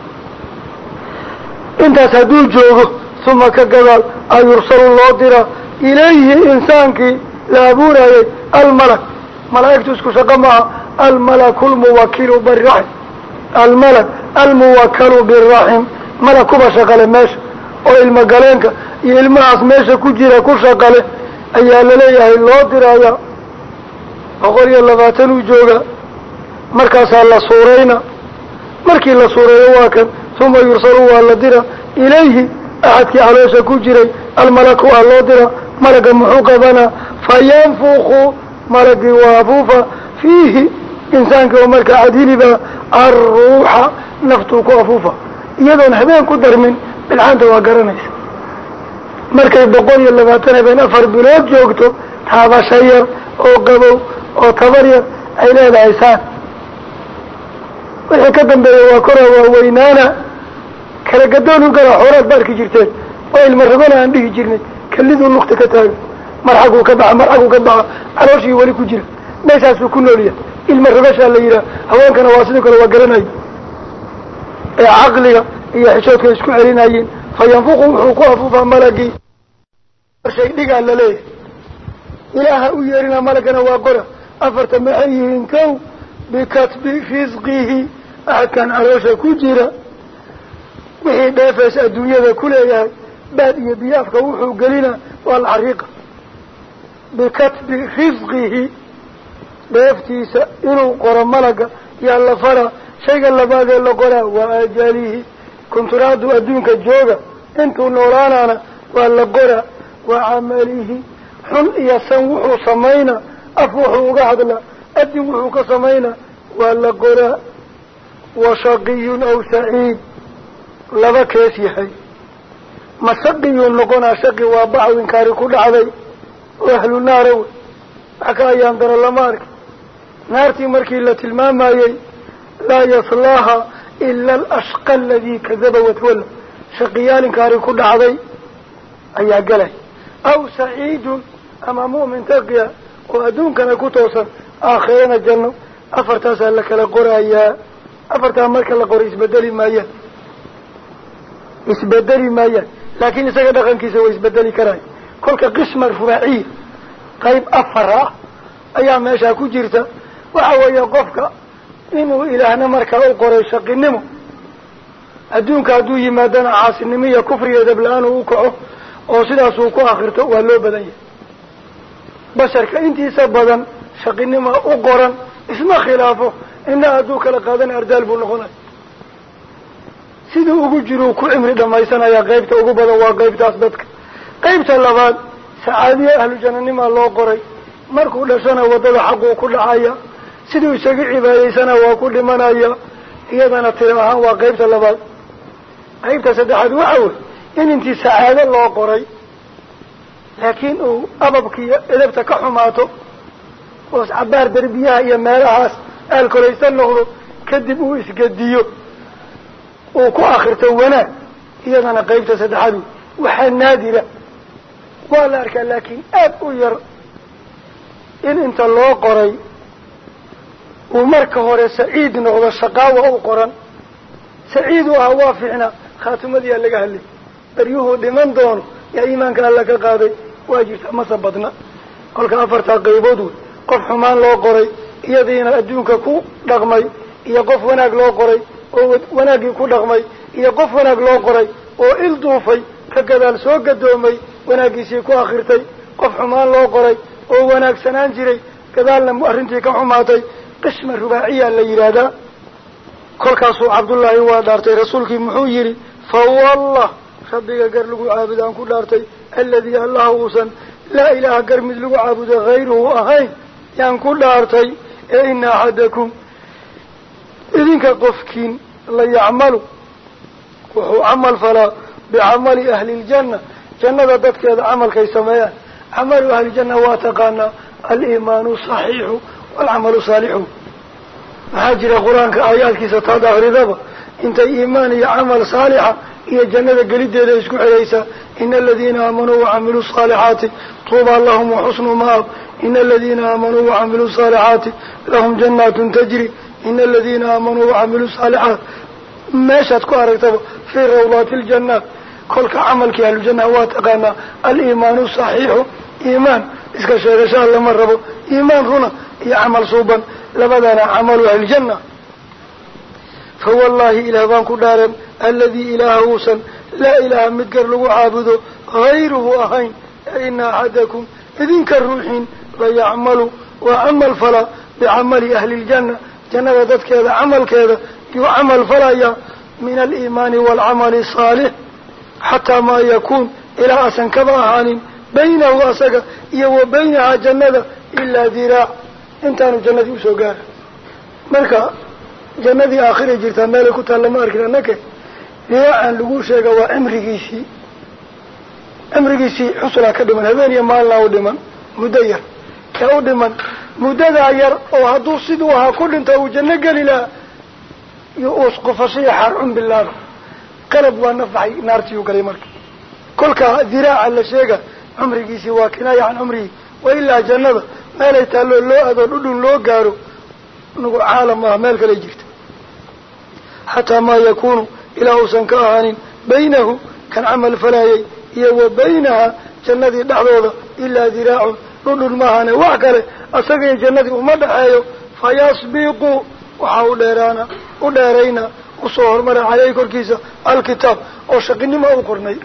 intaas hadduu joogo uma ka gadaal ayursalu loo dira ilayhi insaankii la abuurayay almalak malaa'igtu isku shaqo maaha almalaku lmuwakilu biraxim almalak almuwakalu biraxim malak kuba shaqale meesha oo ilmo galeenka iyo ilmahaas meesha ku jira ku shaqale ayaa laleeyahay loo diraya boqol iyo labaatan uu jooga markaasaa la suurayna markii la suureeyo waa kan uma yursalu waa la dira ilayhi axadkii caloosha ku jiray almalaku waa loo dira malaga muxuu qabanaa fayanfuku malagii waa afuufa fiihi insaanka oo markaa cadhiliba alruuxa naftuu ku afuufa iyadoon habeen ku darmin bilxaanta waa garanaysa markay boqol iyo labaatan habeen afar bilood joogto taabasha yar oo qabow oo tabar yar ay leedahay saan wixii ka dambeeya waa kora waa weynaana kala gadoon u gala xoolaad ba arki jirteen waa ilma ragona aan dhihi jirnay kaliduu lugta ka taaga mar xagguu ka baxa mar xagguu ka baxa calooshii weli ku jira meeshaasuu ku noolyahay ilma ragashaa la yidhaha haweenkana waa sidoo kale waa garanaya ee caqliga iyo xishoodka isku celinayeen fayanfuqu wuxuu ku afuufaa malagii shay dhigaa la leeyahay ilaaha u yeerina malagana waa qora afarta maxay yihiin kow bikatbi risqihi axadkan caloosha ku jira wixii dheefees adduunyada ku leeyahay baad iyo biyaafka wuxuu gelina waa alxariiqa bikatbi risqihi dheeftiisa inuu qoro malaga yaa la faraa shayga labaadee la qoraa waa ajalihi kunturaadu adduunka jooga intuu noolaanaana waa la qoraa waa camalihi xun iyo san wuxuu samaynaa af wuxuu uga hadlaa adin wuxuu ka samaynaa waa la qoraa wa shaqiyun aw saciid laba kees yahay ma shaqiyun noqonaa shaqi waa baxw inkaari ku dhacday oo ahlu naara wey wax ka ayaan daro lama arki naartii markii la tilmaamayey laa yaslaaha ila alashqa aladii kadaba watawalla shaqiyaal inkaari ku dhacday ayaa galay aw saciidun ama mu'min taqiya oo adduunkana ku toosan aakhirana janno afartaasaa la kala qorayaa afartaa marka la qoro isbedeli maayaan isbedeli maayaan laakiin isaga dhaqankiisa way isbedeli karaan kolka qisma rubaaciya qayb afar ah ayaa meeshaa ku jirta waxa weeye qofka inuu ilaahna markaa u qoray shaqinimo adduunka hadduu yimaadana caasinimo iyo kufriga dabla-aan uu u kaco oo sidaasuu ku akhirto waa loo badan yahay basharka intiisa badan shaqinimo u qoran isma khilaafo inaa hadduu kala qaadana ardaal buu noqonaya siduu ugu jiruu ku cimri dhamaysanayaa qaybta ugu badan waa qaybtaas dadka qaybta labaad sacaadiya ahlu jananimaa loo qoray markuu dhashana waddada xaquu ku dhacaya siduu isaga cibaadaysana waa ku dhimanaya iyadana tiro ahaan waa qaybta labaad qaybta saddexaad waxa wey in intii sacaado loo qoray laakiin uu ababkiiyo edabta ka xumaato oo cabaar derbiyaha iyo meelahaas aalkolaysan noqdo kadib uu isgediyo uu ku akhirto wanaag iyadana qaybta saddexaad waxaa naadira waa la arkaa laakiin aad u yar in inta loo qoray uu marka hore saciid noqdo shaqaawa u qoran saciid u ahaa waa fiicnaa khaatimadii laga hadlay baryuhuu dhiman doono yaa iimaanka alla ka qaaday waa jirta mase badna kolka afartaa qaybood wey qof xumaan loo qoray iyadiina adduunka ku dhaqmay iyo qof wanaag loo qoray oo wanaaggii ku dhaqmay iyo qof wanaag loo qoray oo il duufay ka gadaal soo gadoomay wanaaggiisii ku akhirtay qof xumaan loo qoray oo wanaagsanaan jiray gadaalna arrintii ka xumaatay qisma rubaaciya la yidhaahdaa kolkaasuu cabdullaahi waa dhaartay rasuulkii muxuu yidhi fa wallah rabbiga gar lagu caabudo aan ku dhaartay alladii allaha uusan laa ilaaha gar mid lagu caabudo hayruhu ahayn yaan ku dhaartay ee ina axadakum idinka qofkiin la yacmalu wuxuu camal falaa bicamali ahli ljanna jannada dadkeeda camalkay sameeyaan camalu ahlijanna waa taqaanaa aliimaanu saxiixu waalcamalu saalixu maxaa jira qur-aanka aayaadkiisa taad akridaba intay iimaan iyo camal saalixa iyo jannada gelideeda isku xidhaysaa ina aladiina aamanuu wacamiluu saalixaati tuubaa lahum waxusnu maab ina aladiina aamanuu wacamiluu saalixaati lahum jannaatun tajri ina aladiina aamanuu wacamiluu saalixaat meeshaad ku aragtaba fii rawdaati ljannaat kolka camalkii ahlujannaha waa taqaanaa aliimaanu saxiixu iimaan iska sheegashaa lama rabo iimaan runa iyo camal suuban labadana camalu ahlijanna fa wallahi ilaah baan ku dhaaran alladii ilaaha uusan laa ilaaha mid gar lagu caabudo hayruhu ahayn ina axadakum idinka ruuxiin la yacmalu waa camal fala bicamali ahli ljanna jannada dadkeeda camalkeeda يعمل فلا من الإيمان والعمل الصالح حتى ما يكون إلى أسن كباهان بينه وأسك وبينها جنة إلا ذراع انتانوا جنة وسوقار مركا جنة آخر جرتا مالك تعلم أركنا نك ذراعا لقوشيك وعمرقيسي عمرقيسي حصلها كدما هذين يمال الله ودما مدير كودما مدداير أو هدو صدوها كل انتو جنة قليلا يوسق فصيحة عم بالله قلب ونفعي نارتي وكلمك كل ذراع اللي شيء عمري جيسي وكناية عن عمري وإلا جنة ما لا يتعلو اللو هذا الأدن لو قارو نقول عالم ما مالك ليجرت حتى ما يكون إله سنكاهان بينه كان عمل فلاي يو بينها جنة دعوة إلا ذراع أدن ماهان وعكره أسقي جنة ومدعيه فيسبقوا وحاول ديرانا وديرينا وصور مرة عليك الكيسة الكتاب وشقني ما أقرني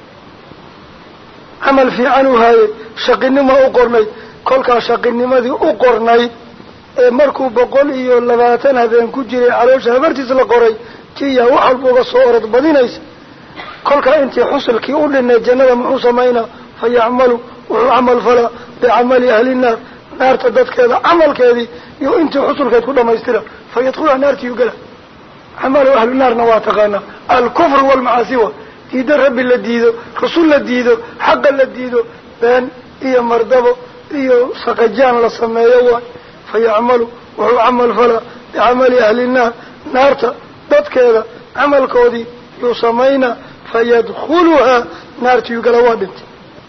عمل في عنه هاي شقني ما أقرني كل شقني ما ذي أقرني مركو بقول إيو اللباتنا بين كجري علوش هبرتس لقري كي وحل بوغا صورة بدينيس كل انت حصل كي يقول لنا الجنة محوصة مينا فيعملوا وعمل فلا بعمل أهل النار نار تدد كذا عمل كذي يو انت حصل كذا كلها ما يسترى فيدخلها نار تيوقلها عمل أهل النار نواتقانا الكفر والمعاسوة تيدر ربي اللديدو رسول اللديدو حق اللديدو بان إيا مردبو إيا سقجان لسمايوا فيعملوا وهو عمل فلا بعمل أهل النار نار تدد كذا عمل كودي يسمينا فيدخلها نار تيوقلها بنت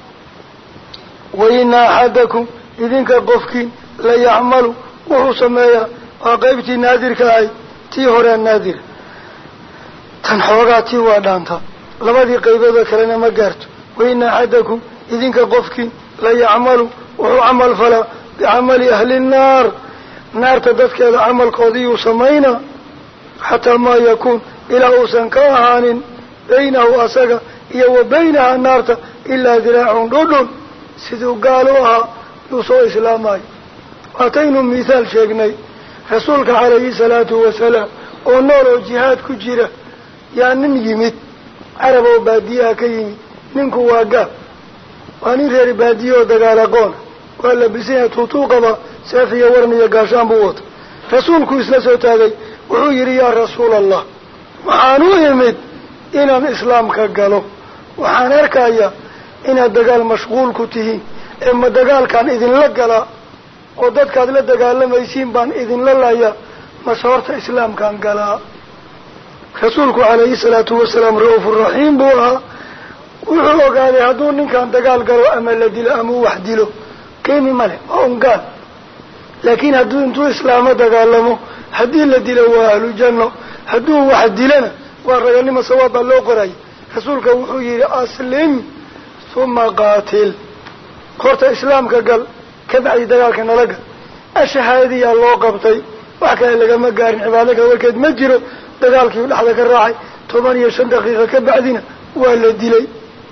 وإن أحدكم إذنك قفكين لا يعملوا وهو سمايا وقيبتي نادر كاي تي هورا نادر تنحوغاتي وادانتا لبدي قيبه كلنا ما غارت وإن أحدكم إذنك قفكين لا يعملوا وهو عمل فلا بعمل أهل النار نار تدفك هذا عمل قضي سمينا حتى ما يكون إلى أسنكاهان بينه أسقى وبينها النار إلا ذراع دودون سيدو قالوها يوصو إسلامي أعطينا مثال شيخني رسولك عليه الصلاة والسلام ونورو جهاد كجيرة يعني يمت عرب وبادية كيمي ننكو واقع واني غير بادية ودقالقون وقال لبسينة توتوقبا سافية ورمية قاشان بوط رسولك إسلاسو تاغي وحيري يا رسول الله وحانو يمت إنا الإسلام كقالو وحان أركايا إنا الدقال مشغول كتهين إما الدقال كان إذن لقلا وددك هذا الدقال لما يسين بان إذن للايا مسورة إسلام كان قلا رسولك عليه الصلاة والسلام رؤوف الرحيم بوها وحلو قال هدون كان دقال قالوا أما الذي لأمو وحدلو كيمي ملك وهم قال لكن هدون انتو إسلام دقال لمو هدي الذي لو أهل الجنة هدون وحد لنا والرجل لما صواب اللو قرأي رسولك وحيري أسلم ثم قاتل قرط إسلامك قال كبعي دقالك نلقى الشهادية الله قبطي وحكا لك ما قارن عبادك وكاد مجره دقالك ولحظك الراعي ثمانية شن دقيقة كبعدنا ولا الدلي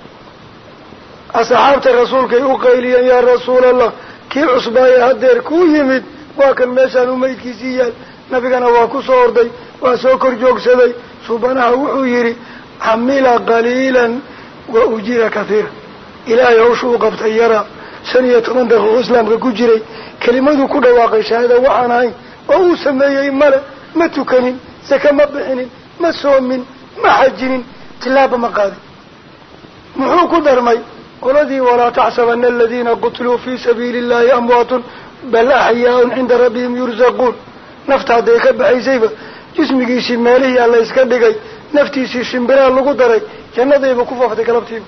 أصحابة رسولك يقيليا يا رسول الله كي عصبايا هدير كو يمد واكن ميسان وميد كيسيال نبينا واكو صوردي واسوكر جوك سدي سبحانه وحيري عميلا قليلا وأجير كثيرا إلهي هوشو قبطي يرى سنية من دخل إسلام كجري كلمة كل واقع شهادة وعناي وهو سمي ملا ما تكنين زكا مبحنين ما سومين ما حجنين تلاب مقادي محوك درمي ولدي ولا تحسبن الذين قتلوا في سبيل الله أموات بل أحياء عند ربهم يرزقون نفتح ديك بحي سيبا جسمي شمالي الله يسكدقي نفتي شمبرا لغو دري جنة ديبا كفا فتك لبتيب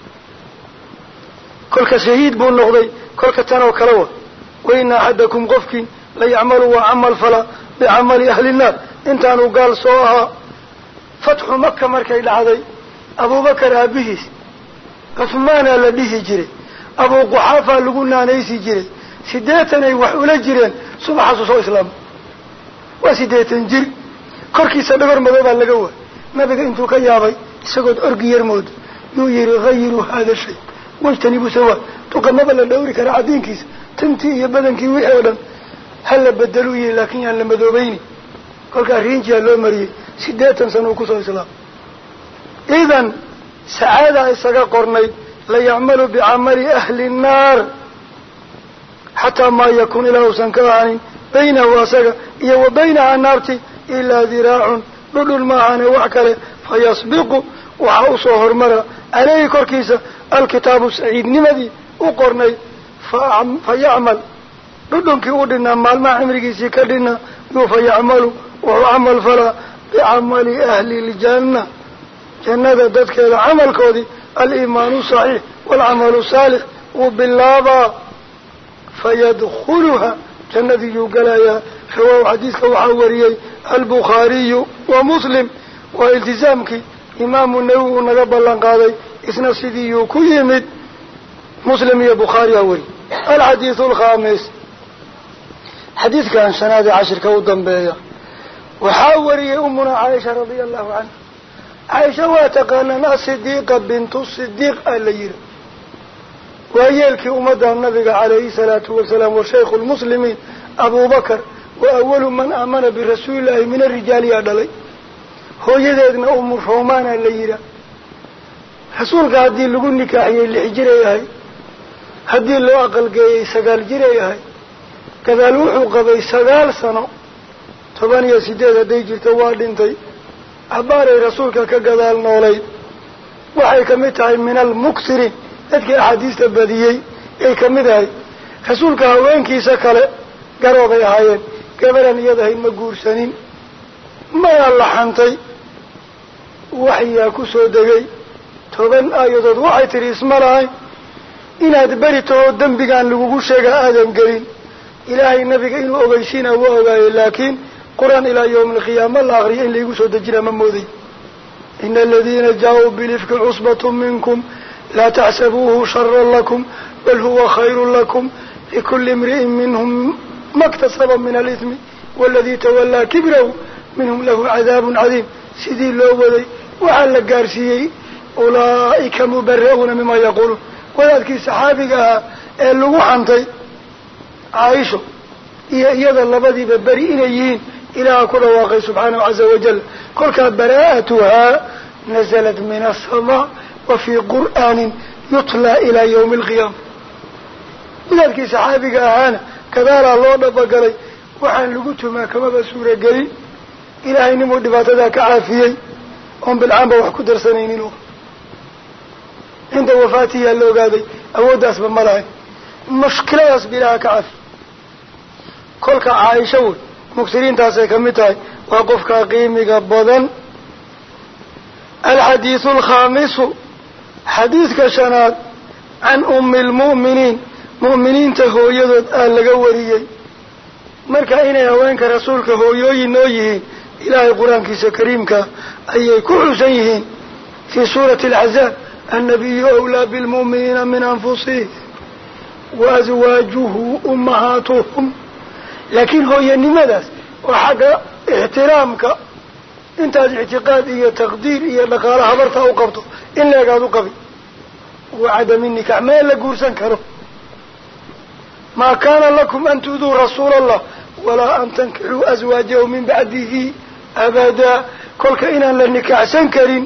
كل شهيد بون نغضي كل تنو كلوة وإن أحدكم قفك لا يعملوا وعمل فلا بعمل أهل النار انتانو قال صوها فتح مكة مركي لعضي أبو بكر أبيهس عثمان لديه جري أبو قحافة لقلنا نيسي جري سديتنا وحولا جرين صبح صوصو إسلام وسديتن جري كركي صدقر مذوبا لقوة ما بقى انتو كيابي سقود أرقي يرمود يوير غيروا هذا الشيء واجتنبوا سوا تقنب لدوري كرا عدين كيس تنتي يبدن كي وحولا هل بدلوا لكن هل مذوبيني كل كارينجي اللو مري سديتا سنوكسو إسلام إذن سعادة إساقا قرني لا يعمل بعمل أهل النار حتى ما يكون له سنكوان بينه واسقا وبينها النار إلا ذراع بدل المعاني وعكله فيسبق وحاوصه هرمرة عليه كركيسة الكتاب السعيد نمدي وقرني فيعمل بدون كيودنا مال ما عمركيسي كدنا فيعمل وعمل فلا بعمل أهل الجنة جنة ذاتك العمل كودي الإيمان الصحيح والعمل الصالح وبالله فيدخلها جنة يقلها رواه حديثك وحوريي البخاري ومسلم والتزامك إمام النووي نقبل لنقاضي إسنا سيدي كيمد مسلم يا بخاري أوري الحديث الخامس حديث كان سنة عشر كوضا بيا وحاوري أمنا عائشة رضي الله عنها عائشة واتقاننا صديقة بنت الصديق الليل ويلك أمد النبي عليه الصلاة والسلام وشيخ المسلمين أبو بكر وأول من آمن برسول الله من الرجال يدلي هو يدنا أم الرومان الليل رسولك هدي اللي قلني كاحي اللي حجري هاي هدي اللي أقل قي سقال جري هاي كذا لوحو قبي سقال سنة طبعا يا سيدي هدي جلت وادنتي عباري رسولك كقدال نولي وحي كمتعي من المكسرين dadkii axaadiista badiyey ay ka mid ahay rasuulka haweenkiisa kale garooday ahaayeen gabaran iyadahayn ma guursanin maya laxantay waxyaa ku soo degay toban aayadood waxay tidhi isma lahayn inaad beri taho dembigaan lagugu sheega aadan gelin ilaahay nabiga inuu ogeysiina waa ogaayey laakiin qur-aan ilaa yawmi alqiyaama la akriyo in laygu soo dejina ma mooday ina aladiina jaa-uu bilifki cusbatun minkum لا تحسبوه شرا لكم بل هو خير لكم لكل امرئ منهم ما اكتسب من الإثم والذي تولى كبره منهم له عذاب عظيم سيدي اللوبدي وعلى قارسيي أولئك مبرئون مما يقولون ولذلك صحابك اللي حنطي عايشه يذا اللبدي ببرئين يين إلى كل واقع سبحانه عز وجل كل براءتها نزلت من السماء وفي قرآن يطلع إلى يوم القيامة لذلك صحابك أهانا كذلك الله نبقى وحن لقوتهما كما بسورة قليل إلهي نمو دفات ذاك عافيي هم بالعامة وحكو درسانين له عند وفاتها اللو قادي أود أسبب ملاهي مشكلة أسبب لها كعافي كلك عايشون مكسرين تاسي كمتاي وقفك قيمك بضن الحديث الخامس حديث كشنات عن أم المؤمنين مؤمنين تهويضت آل لقوريي مركا إنا يوانك رسولك هويوي نويهين إلهي قرآن كيس كريمك أي كل شيء في سورة العذاب النبي أولى بالمؤمنين من أنفسهم وأزواجه أمهاتهم لكن هو ينمدس وحق احترامك انت اعتقاد إيا تقدير إيا لقالة حضرتها وقبته إلا قادوا قبي وعدم النكاح ما إلا قرسان كره ما كان لكم أن تؤذوا رسول الله ولا أن تنكحوا أزواجه من بعده أبدا كل كائنا للنكاح سنكرين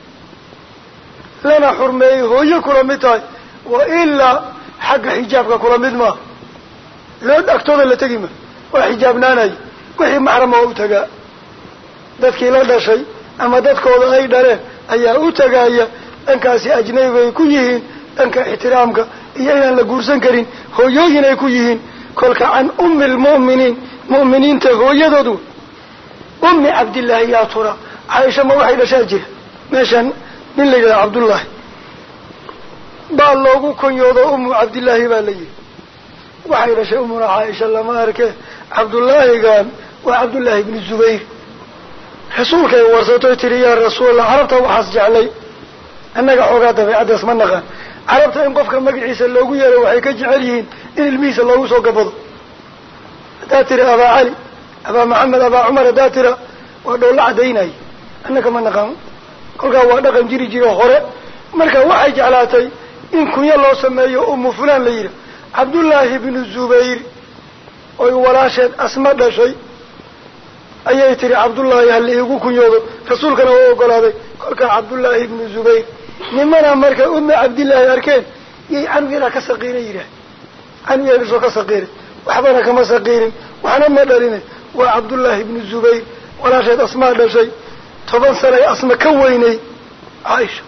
لنا حرميه هو يكرا متاي وإلا حق حجابك كرا مدما لو أكتوذ اللي تقيمه وحجابنا ناي وحي محرمه وتقى dadkii la dhashay ama dadkooda ay dhaleen ayaa u tagaaya dhankaasi ajnabi ay ku yihiin dhanka ixtiraamka iyo inaan la guursan karin hooyooyin ay ku yihiin kolka can ummi almu'miniin mu'miniinta hooyadoodu ummi cabdillaahi yaa tura caaisha ma waxay dhashaa jira meeshan nin la yidhaha cabdullaahi baa loogu kunyoodo ummu cabdillaahi baa la yidhi waxay dhashay ummuna caaisha lama arke cabdullaahigan waa cabdullaahi ibni zubayr رسولك ورثته تري يا رسول الله عرفت وحاس جعلي أنك حقات في عدس منقا عرفت إن قفك مقعيس اللوغو يرى وحيك جعليهن إن الميس اللوغو سوق بضو داتر أبا علي أبا محمد أبا عمر داتر ودو الله عديناي أنك منقا قلقا وادقا جيري جيري خوري مركا وحي جعلاتي إن كن يالله سميه أم فلان ليرى عبد الله بن الزبير ويولاشد أسمد شيء ayay tiri cabdullaahi hal iigu kunyoodo rasuulkana waa ogolaaday kolkaa cabdullaahi ibnu zubayr nimana markay ummi cabdillaahi arkeen yay canugeedaa ka saqiiray yidhaah canugeedasoo ka saqiiray waxbana kama saqiirin waxna ma dhalinin waa cabdullaahi ibnu zubayr walaasheed asmaa dhashay toban sanay asma ka weynay caaisha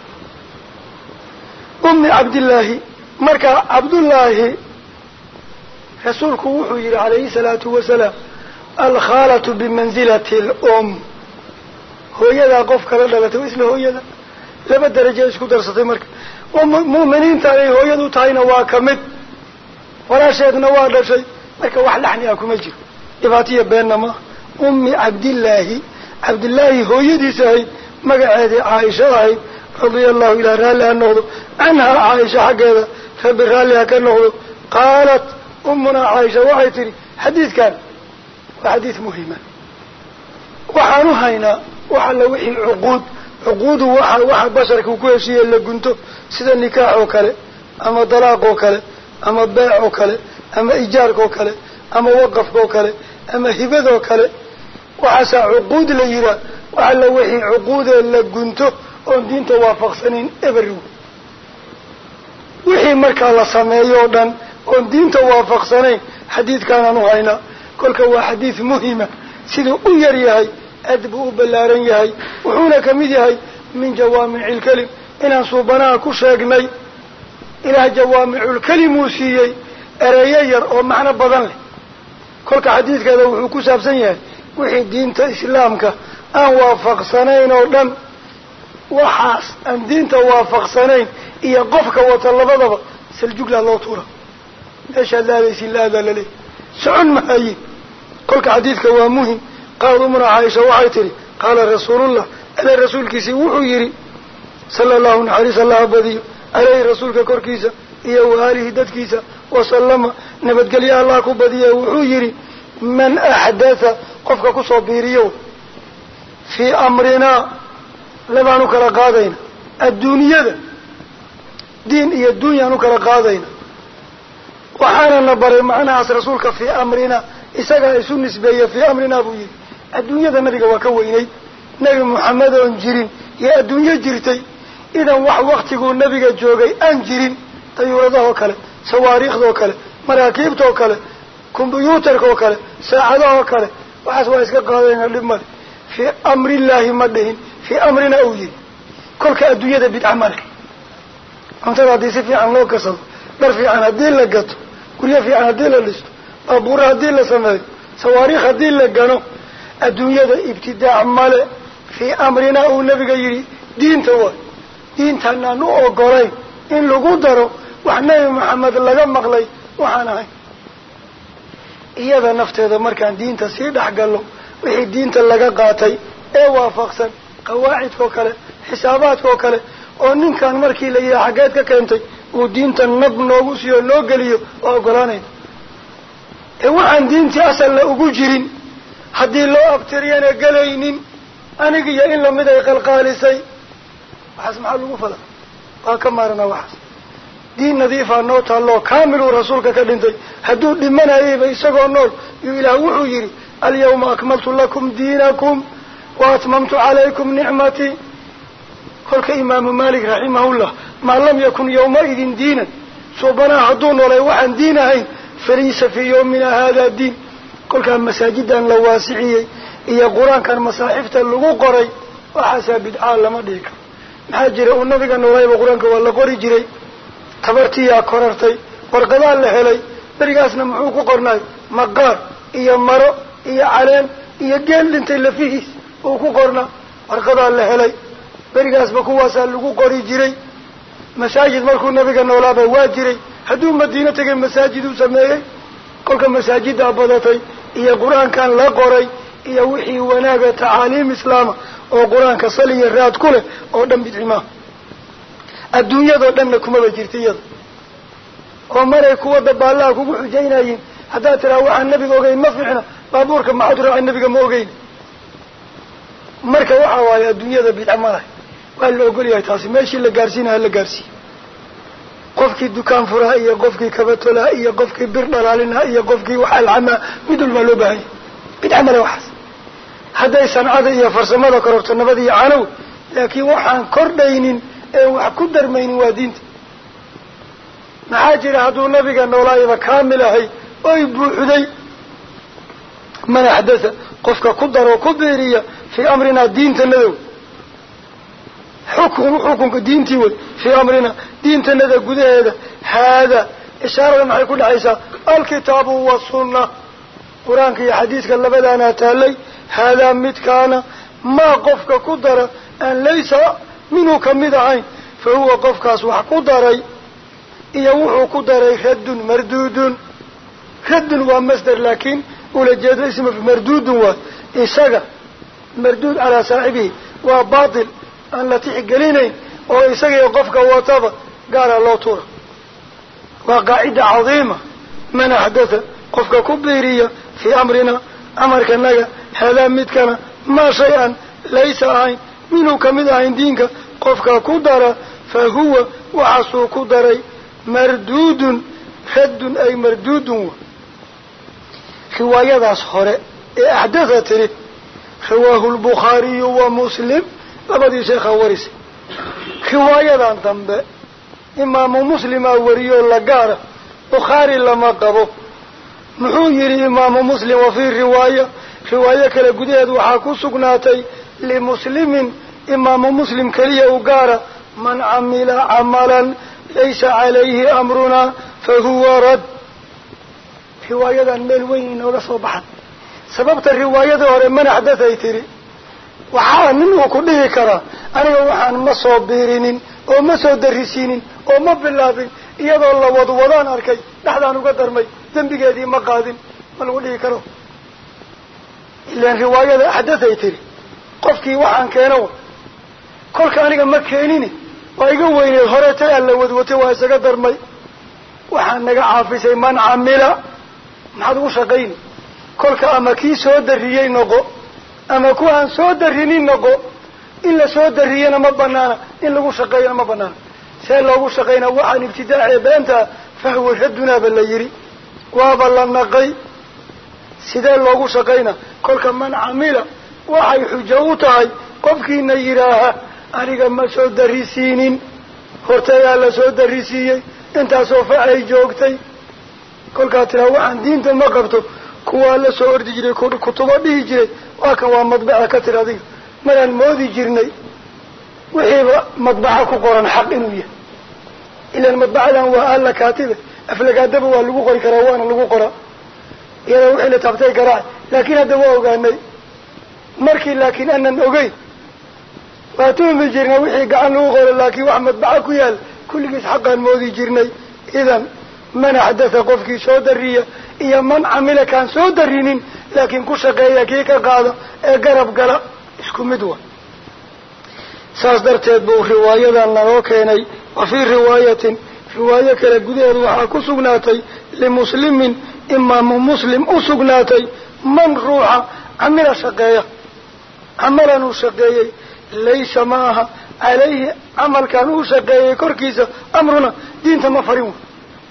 ummi cabdillaahi marka cabdullaahi rasuulku wuxuu yihi calayhi salaatu wasalaam alkhaalatu bimanzilati alum hooyadaa qof kala dhalatay isla hooyada laba daraje isku darsatay marka mu'miniinta ay hooyadu tahayna waa ka mid walaasheedna waa dhashay marka wax laxni ah kuma jiro dhibaatiya beenna ma ummi cabdillaahi cabdillaahi hooyadiis ahayd magaceedii caaisha ahayd radia allahu ilah raalli ha noqdo canhaa caaisha xaggeeda rabbi raalli ha ka noqdo qaalat ummunaa caaisha waxay tidhi xadiidkan waa xadiid muhima waxaanu haynaa waxa la wixii cuquud cuquudu waxa waxa basharka ku heshiiye la gunto sida nikaax oo kale ama dalaaq oo kale ama beec oo kale ama ijaarka oo kale ama waqafka oo kale ama hibada oo kale waxaasaa cuquud la yihaa waxa la wixii cuquudee la gunto oon diinta waafaqsanayn everyone wixii markaa la sameeyo o dhan oon diinta waafaqsanayn xadiidkaanaan u haynaa kolka waa xadiid muhima siduu u yar yahay aad buu u ballaaran yahay wuxuuna ka mid yahay min jawaamici lkelim inaan suubanaha ku sheegnay ilaah jawaamiculkelim uu siiyey ereyo yar oo macno badan leh kolka xadiidkeeda wuxuu ku saabsan yahay wixii diinta islaamka aan waafaqsanayn oo dhan waxaas aan diinta waafaqsanayn iyo qofka wata labadaba saljugla loo tuura meeshaad laadaysin laadaa laleeyahy socon mahayin kolka xadiidka waa muhim qaal umuna caaisha waxay tihi qaala rasuulullah ale rasuulkiisii wuxuu yidhi sala allahu naxariis allaha badiyo aleyhi rasuulka korkiisa iyo waalihi dadkiisa wasalama nabadgelye allah ku badiya wuxuu yidhi man axdatha qofka kusoo biiriyo fii amrinaa labaan u kala qaadayna adduunyada diin iyo dunyaan u kala qaadayna waxaana na baray macnahaas rasuulka fii amrinaa isagaa isu nisbeeya fii amrinaa buu yidhi adduunyada nabiga waa ka weynay nebi moxamed oon jirin iyo adduunyo jirtay idan wax waktiguu nabiga joogay aan jirin dayuuradahoo kale sawaariikhdoo kale maraakiibtaoo kale kombyuutarkaoo kale saacadahoo kale waxaas waa iska qaadayna dhib male fii amrillaahi ma dhihin fii amrina uu yihi kolka adduunyada bidca male cuntada haddii si fiican loo kasado dhar fiican haddii la gato guryo fiican haddii la dhisto baabuura haddii la sameeyo sawaariikh haddii la gano adduunyada ibtidaac male fii amrina uu nabiga yidhi diinta waay diintaanaan u ogolayn in lagu daro wax nebi maxamed laga maqlay waxaan ahayn iyada nafteeda markaan diinta sii dhex gallo wixii diinta laga qaatay ee waafaqsan qawaacidkaoo kale xisaabaadkaoo kale oo ninkan markii la yidhaha xaggeed ka keentay uu diinta nab noogu siiyo loo geliyo waa ogolaanayna ee waxaan diintii asalna ugu jirin haddii loo abtiriyana gelaynin anigiyo in lamid ay qalqaalisay waxaas maxaa lagu fala waa ka maaranaa waxaas diin nadiifaa noo taalloo kaamiluu rasuulka ka dhintay hadduu dhimanayayba isagoo nool yuu ilaah wuxuu yidhi alyawma akmaltu lakum diinakum wa atmamtu calaykum nicmatii kolka imaamu malik raximahullah maa lam yakun yawmaidin diinan suubanaha hadduu noolay waxaan diin ahayn falaysa fii yawmina haadaa diin kolkaa masaajidan la waasiciyey iyo qur-aankan masaaxifta lagu qoray waxaasaa bidcaa lama dhihi karo maxaa jira uu nabiga noolayba qur-aanka waa la qori jiray tabartiyaa korartay warqadaa la helay berigaasna muxuu ku qornay maqaar iyo maro iyo caleen iyo geel dhintay lafihiis uu ku qornaa warqadaa la helay berigaasba kuwaasaa lagu qori jiray masaajid markuu nabiga noolaaba waa jiray hadduu madiino tegay masaajid uu sameeyey kolka masaajidaa badatay iyo qur-aankan la qoray iyo wixii wanaaga tacaaliim islaama oo qur-aanka saliya raad ku leh oo dhan bidci maaha adduunyadoo dhanna kumaba jirta iyada oo maray kuwa dabaallaha kugu xujaynayiin haddaad tiraa waxaan nabiga ogeyn ma fiicna baabuurka maxaad raaca nabiga ma ogeyn marka waxa waaye adduunyada bidca malahay waa la ogol yahay taasi meeshii la gaarsiinaha la gaarsiiye qofkii dukaan furaha iyo qofkii kabatolaha iyo qofkii bir dhalaalinaha iyo qofkii wax alcamaa mid walbaa loo baahan yahay bidca male waxaas hadday sancada iyo farsamada kororto nabad iyo canow laakiin waxaan kordhaynin ee wax ku darmaynin waa diinta maxaa jira hadduu nabiga noolaayaba kaamil ahay oy buuxday man axdatha qofka ku daroo ku biiriya fii amrinaa diintanada xukun xukunka diintii wey fii amrinaa diintanada gudaheeda haada ishaarada maxay ku dhexaysaa alkitaabu wasunna qur-aanka iyo xadiiska labadaanaa taallay haadaa midkaana maa qofka ku dara aan laysa minhu kamid ahayn fa huwa qofkaas wax ku daray iyo wuxuu ku daray raddun marduudun raddun waa masder laakiin ula jeedo isma marduudun waa isaga marduud calaa saaxibihi waa baatil aan la tixgelinayn oo isaga qofka wataba gaara loo tura waa qaacida cadiima man axdatha qofka ku biiriya fii amrina amarkanaga hadaa midkana maa shay-an laysa ahayn minhu kamid ahayn diinka qofka ku dara fa huwa waxaasuu ku daray marduudun raddun ay marduudun wa riwaayadaas hore ee axdatha tiri rawaahu lbukhaariyu wa muslim labadii sheekhaa warisay riwaayadan dambe imaamu muslimaa wariyoo la gaara bukhaari lama qabo muxuu yidhi imaamu muslim wa fii riwaaya riwaayo kale gudaheed waxaa ku sugnaatay limuslimin imaamu muslim keliya u gaara man camila camalan laysa calayhi amrunaa fa huwa rad riwaayadan meel weyn inooga soo baxan sababta riwaayada hore man axdathay tiri waxaa nin uu ku dhihi karaa aniga waxaan ma soo biirinin oo ma soo darisiinin oo ma bilaabin iyadoo la wadwadaan arkay dhexdaan uga darmay dembigeedii ma qaadin ma lagu dhihi karo ilaan riwaayada axdathay tiri qofkii waxaan keeno kolka aniga ma keenini waa iga weyneed horetay alla wadwatay waa isaga darmay waxaan naga caafisay man camila maxaad ugu shaqayni kolka ama kii soo dariyey noqo ama kuwa aan soo darinin noqo in la soo dariyana ma banaana in lagu shaqeeyana ma banaana see loogu shaqayna waxaan ibtidaace beentaa fahwa radunaaba la yidhi waaba la naqay sidee loogu shaqayna kolka man camila waxay xujo u tahay qofkiina yidhaaha aniga ma soo darisiinin hortayaa la soo darisiiyey intaasoo facay joogtay kolkaa tiraa waxaan diinta ma qabto kuwaa la soo ordi jiray kutubo dhihi jiray waa kan waa madbaca ka tiri adiga mayaan moodi jirnay wixiiba madbaca ku qoran xaq inuu yahay ilaan madbacadan waa alla kaatibe aflagaadaba waa lagu qori karaa waana lagu qoraa iyada wixii la taabtay garaac laakiin hadda waa ogaanay markii laakiin aanan ogeyn waa tuhmi jirnay wixii gacan lagu qoro laakiin wax madbaca ku yaal kulligiis xaqaan moodi jirnay idan man axdatha qofkii soo dariya iyo man camila kaan soo darinin laakiin ku shaqeeya kii ka qaada ee garab gala isku mid wa saas darteed buu riwaayadan naloo keenay wa fii riwaayatin riwaayo kale gudaheed waxaa ku sugnaatay limuslimin imaamu muslim u sugnaatay man ruuxa camila shaqeeya camalan uu shaqeeyey laysa ma aha calayhi camalkan uu shaqeeyey korkiisa amruna diinta ma farin wa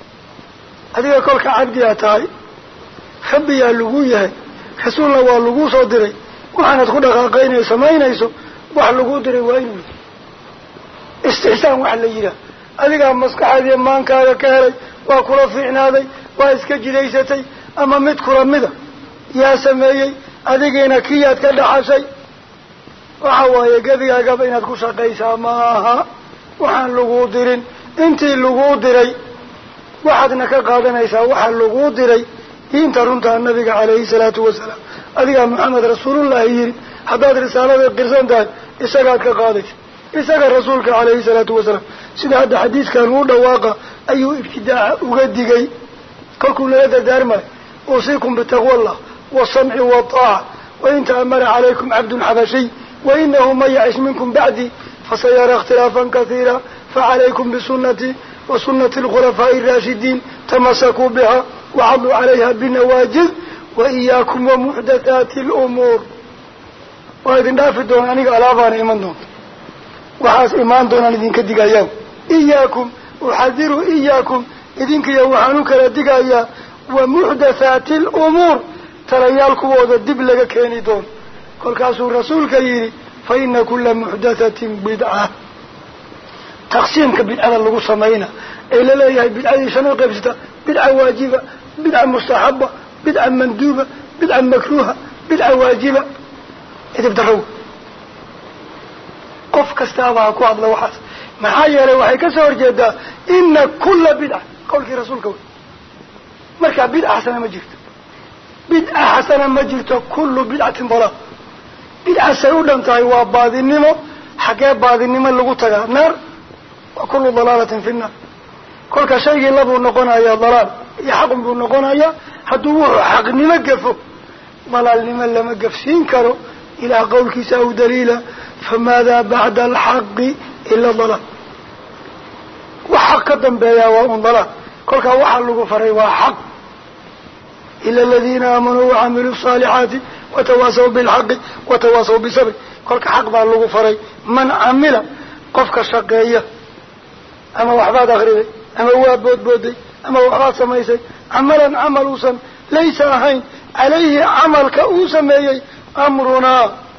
adiga kolka cabdiyaa tahay rabbiyaa lagu yahay rasuulna waa lagu soo diray waxaanad ku dhaqaaqaynay samaynayso wax lagu diray waa inuu istixsaan wax la yidhaah adigaa maskaxaadiiyo maankaaga ka helay waa kula fiicnaaday waa iska jidaysatay ama mid kula mida yaa sameeyey adigiina kiyaad ka dhaxashay waxa waaye gebigaagaba inaad ku shaqaysaa ma aha waxaan lagu dirin intii lagu diray waxaadna ka qaadanaysaa waxaa lagu diray diinta runtaa nabiga calayhi salaatu wasalaam adigaa maxamed rasuulullahi yidhi haddaad risaalada qirsan tahay isagaad ka qaadaysa isaga rasuulka calayhi salaatu wasalaam sida hadda xadiidkan uu dhawaaqa ayuu ibtidaaca uga digay kolkuu nala dardaarmayo uusiikum bitaqwa allah waasamci waataaca wain ta'amara calaykum cabdun xabashiy wainahu man yacish minkum bacdii fasayara ikhtilaafan kasiira facalaykum bisunnatii وسنة الخلفاء الراشدين تمسكوا بها وعضوا عليها بالنواجذ وإياكم ومحدثات الأمور وإذن دافد دون أنك ألافان إيمان دون وحاس إيمان دون أنك ديك أيام إياكم أحذروا إياكم إذنك يوحنوك لديك أيام ومحدثات الأمور ترى يالكم وذا الدب لك كيني دون كل كاسو الرسول كيري فإن كل محدثة بدعة تقسيم كبدعة اللغو سمعينا إلا لا يهي بدعة شنو قبستا بدعة واجبة بدعة مستحبة بدعة مندوبة بدعة مكروهة بدعة واجبة إذا بدروا قف كستابها كوعد لو حاس محايا لو حي كسور جدا إن كل بدعة قول في رسول كوي مركا بدعة حسنة مجرد بدعة حسنة مجرد كل بدعة ضلال بدعة سيودا انتهي واباد النمو حكاية بعض النمو اللي قلتها نار وكل ضلالة في النار كل شيء لابو نقونا يا ضلال يحقم بو نقونا يا حدوه حق نمقفه ضلال لمن لم قفسين كرو إلى قول كساو دليلا فماذا بعد الحق إلا الضلال وحق الدنبايا وهم ضلال كل كوحلقوا فريوا حق إلا الذين آمنوا وعملوا الصالحات وتواصوا بالحق وتواصوا بالصبر كل حق باللغو فري من عمل قفك الشقية أما وحبات أغربي أما واب بود بودي أما وحبات سميسي عملا عمل أوسا ليس أهين عليه عمل كأوسا ميي أمرنا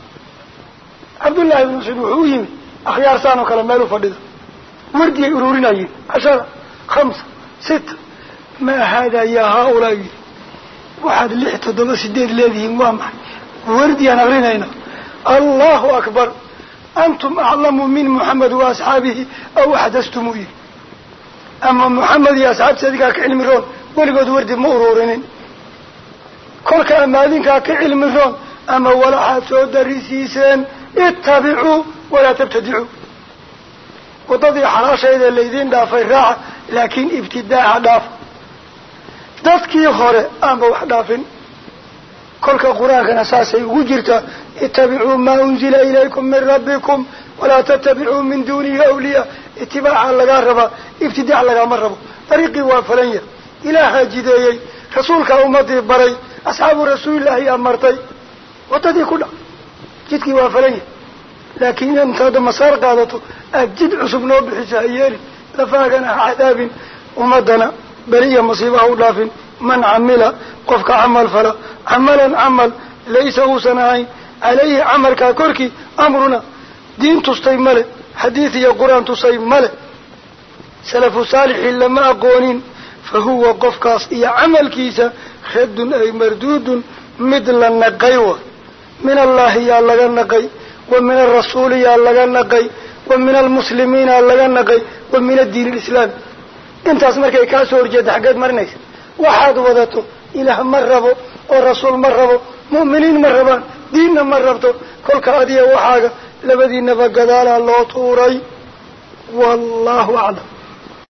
عبد الله بن سلوح ويمي أخيار سانو كلام مالو فردد وردي أرورنا يين عشرة خمسة ستة ما هذا يا هؤلاء واحد اللي احتضب سديد الذي موامح وردي أنا أغرينا هنا الله أكبر أنتم أعلم من محمد وأصحابه أو حدثتموه أما محمد يا أصحاب سيدك كعلم الرون ولقد ورد مؤرورين كل كأمالين كعلم الرون أما ولا حاتوا درسيسين اتبعوا ولا تبتدعوا وتضي حراشة إذا الذين دافع الراعة لكن ابتداع داف دفكي خوري أما وحدافين كل كقرآن كان أساسي وجرت اتبعوا ما أنزل إليكم من ربكم ولا تتبعوا من دونه أولياء اتباع على قاربة ابتداع على قامربة طريقي وفلنية إله جدايي رسولك أمتي بري أصحاب رسول الله أمرتي وتدي كلها جدك وفلنية لكن أنت هذا مسار قادته أجد عصب نوب الحسائيين لفاقنا عذاب ومدنا برية مصيبة أولاف من عمل قفك عمل فلا عملا عمل ليس هو سنعين عليه عمل كاكوركي أمرنا دين تستيمله حديث يا قرآن تستيمله سلف صالح لما أقونين فهو قفكاس يا عمل كيسا خد أي مردود مثل النقيوة من الله يا لغا النقي ومن الرسول يا لغا النقي ومن المسلمين يا لغا النقي ومن الدين الإسلامي انت اسمك كاسور جد حقاد مرنيس واحد وضعته إله مربو والرسول مربو مؤمنين مربان دين مربطو كل كادية وحاجة لبدين فقدال الله طوري والله أعلم.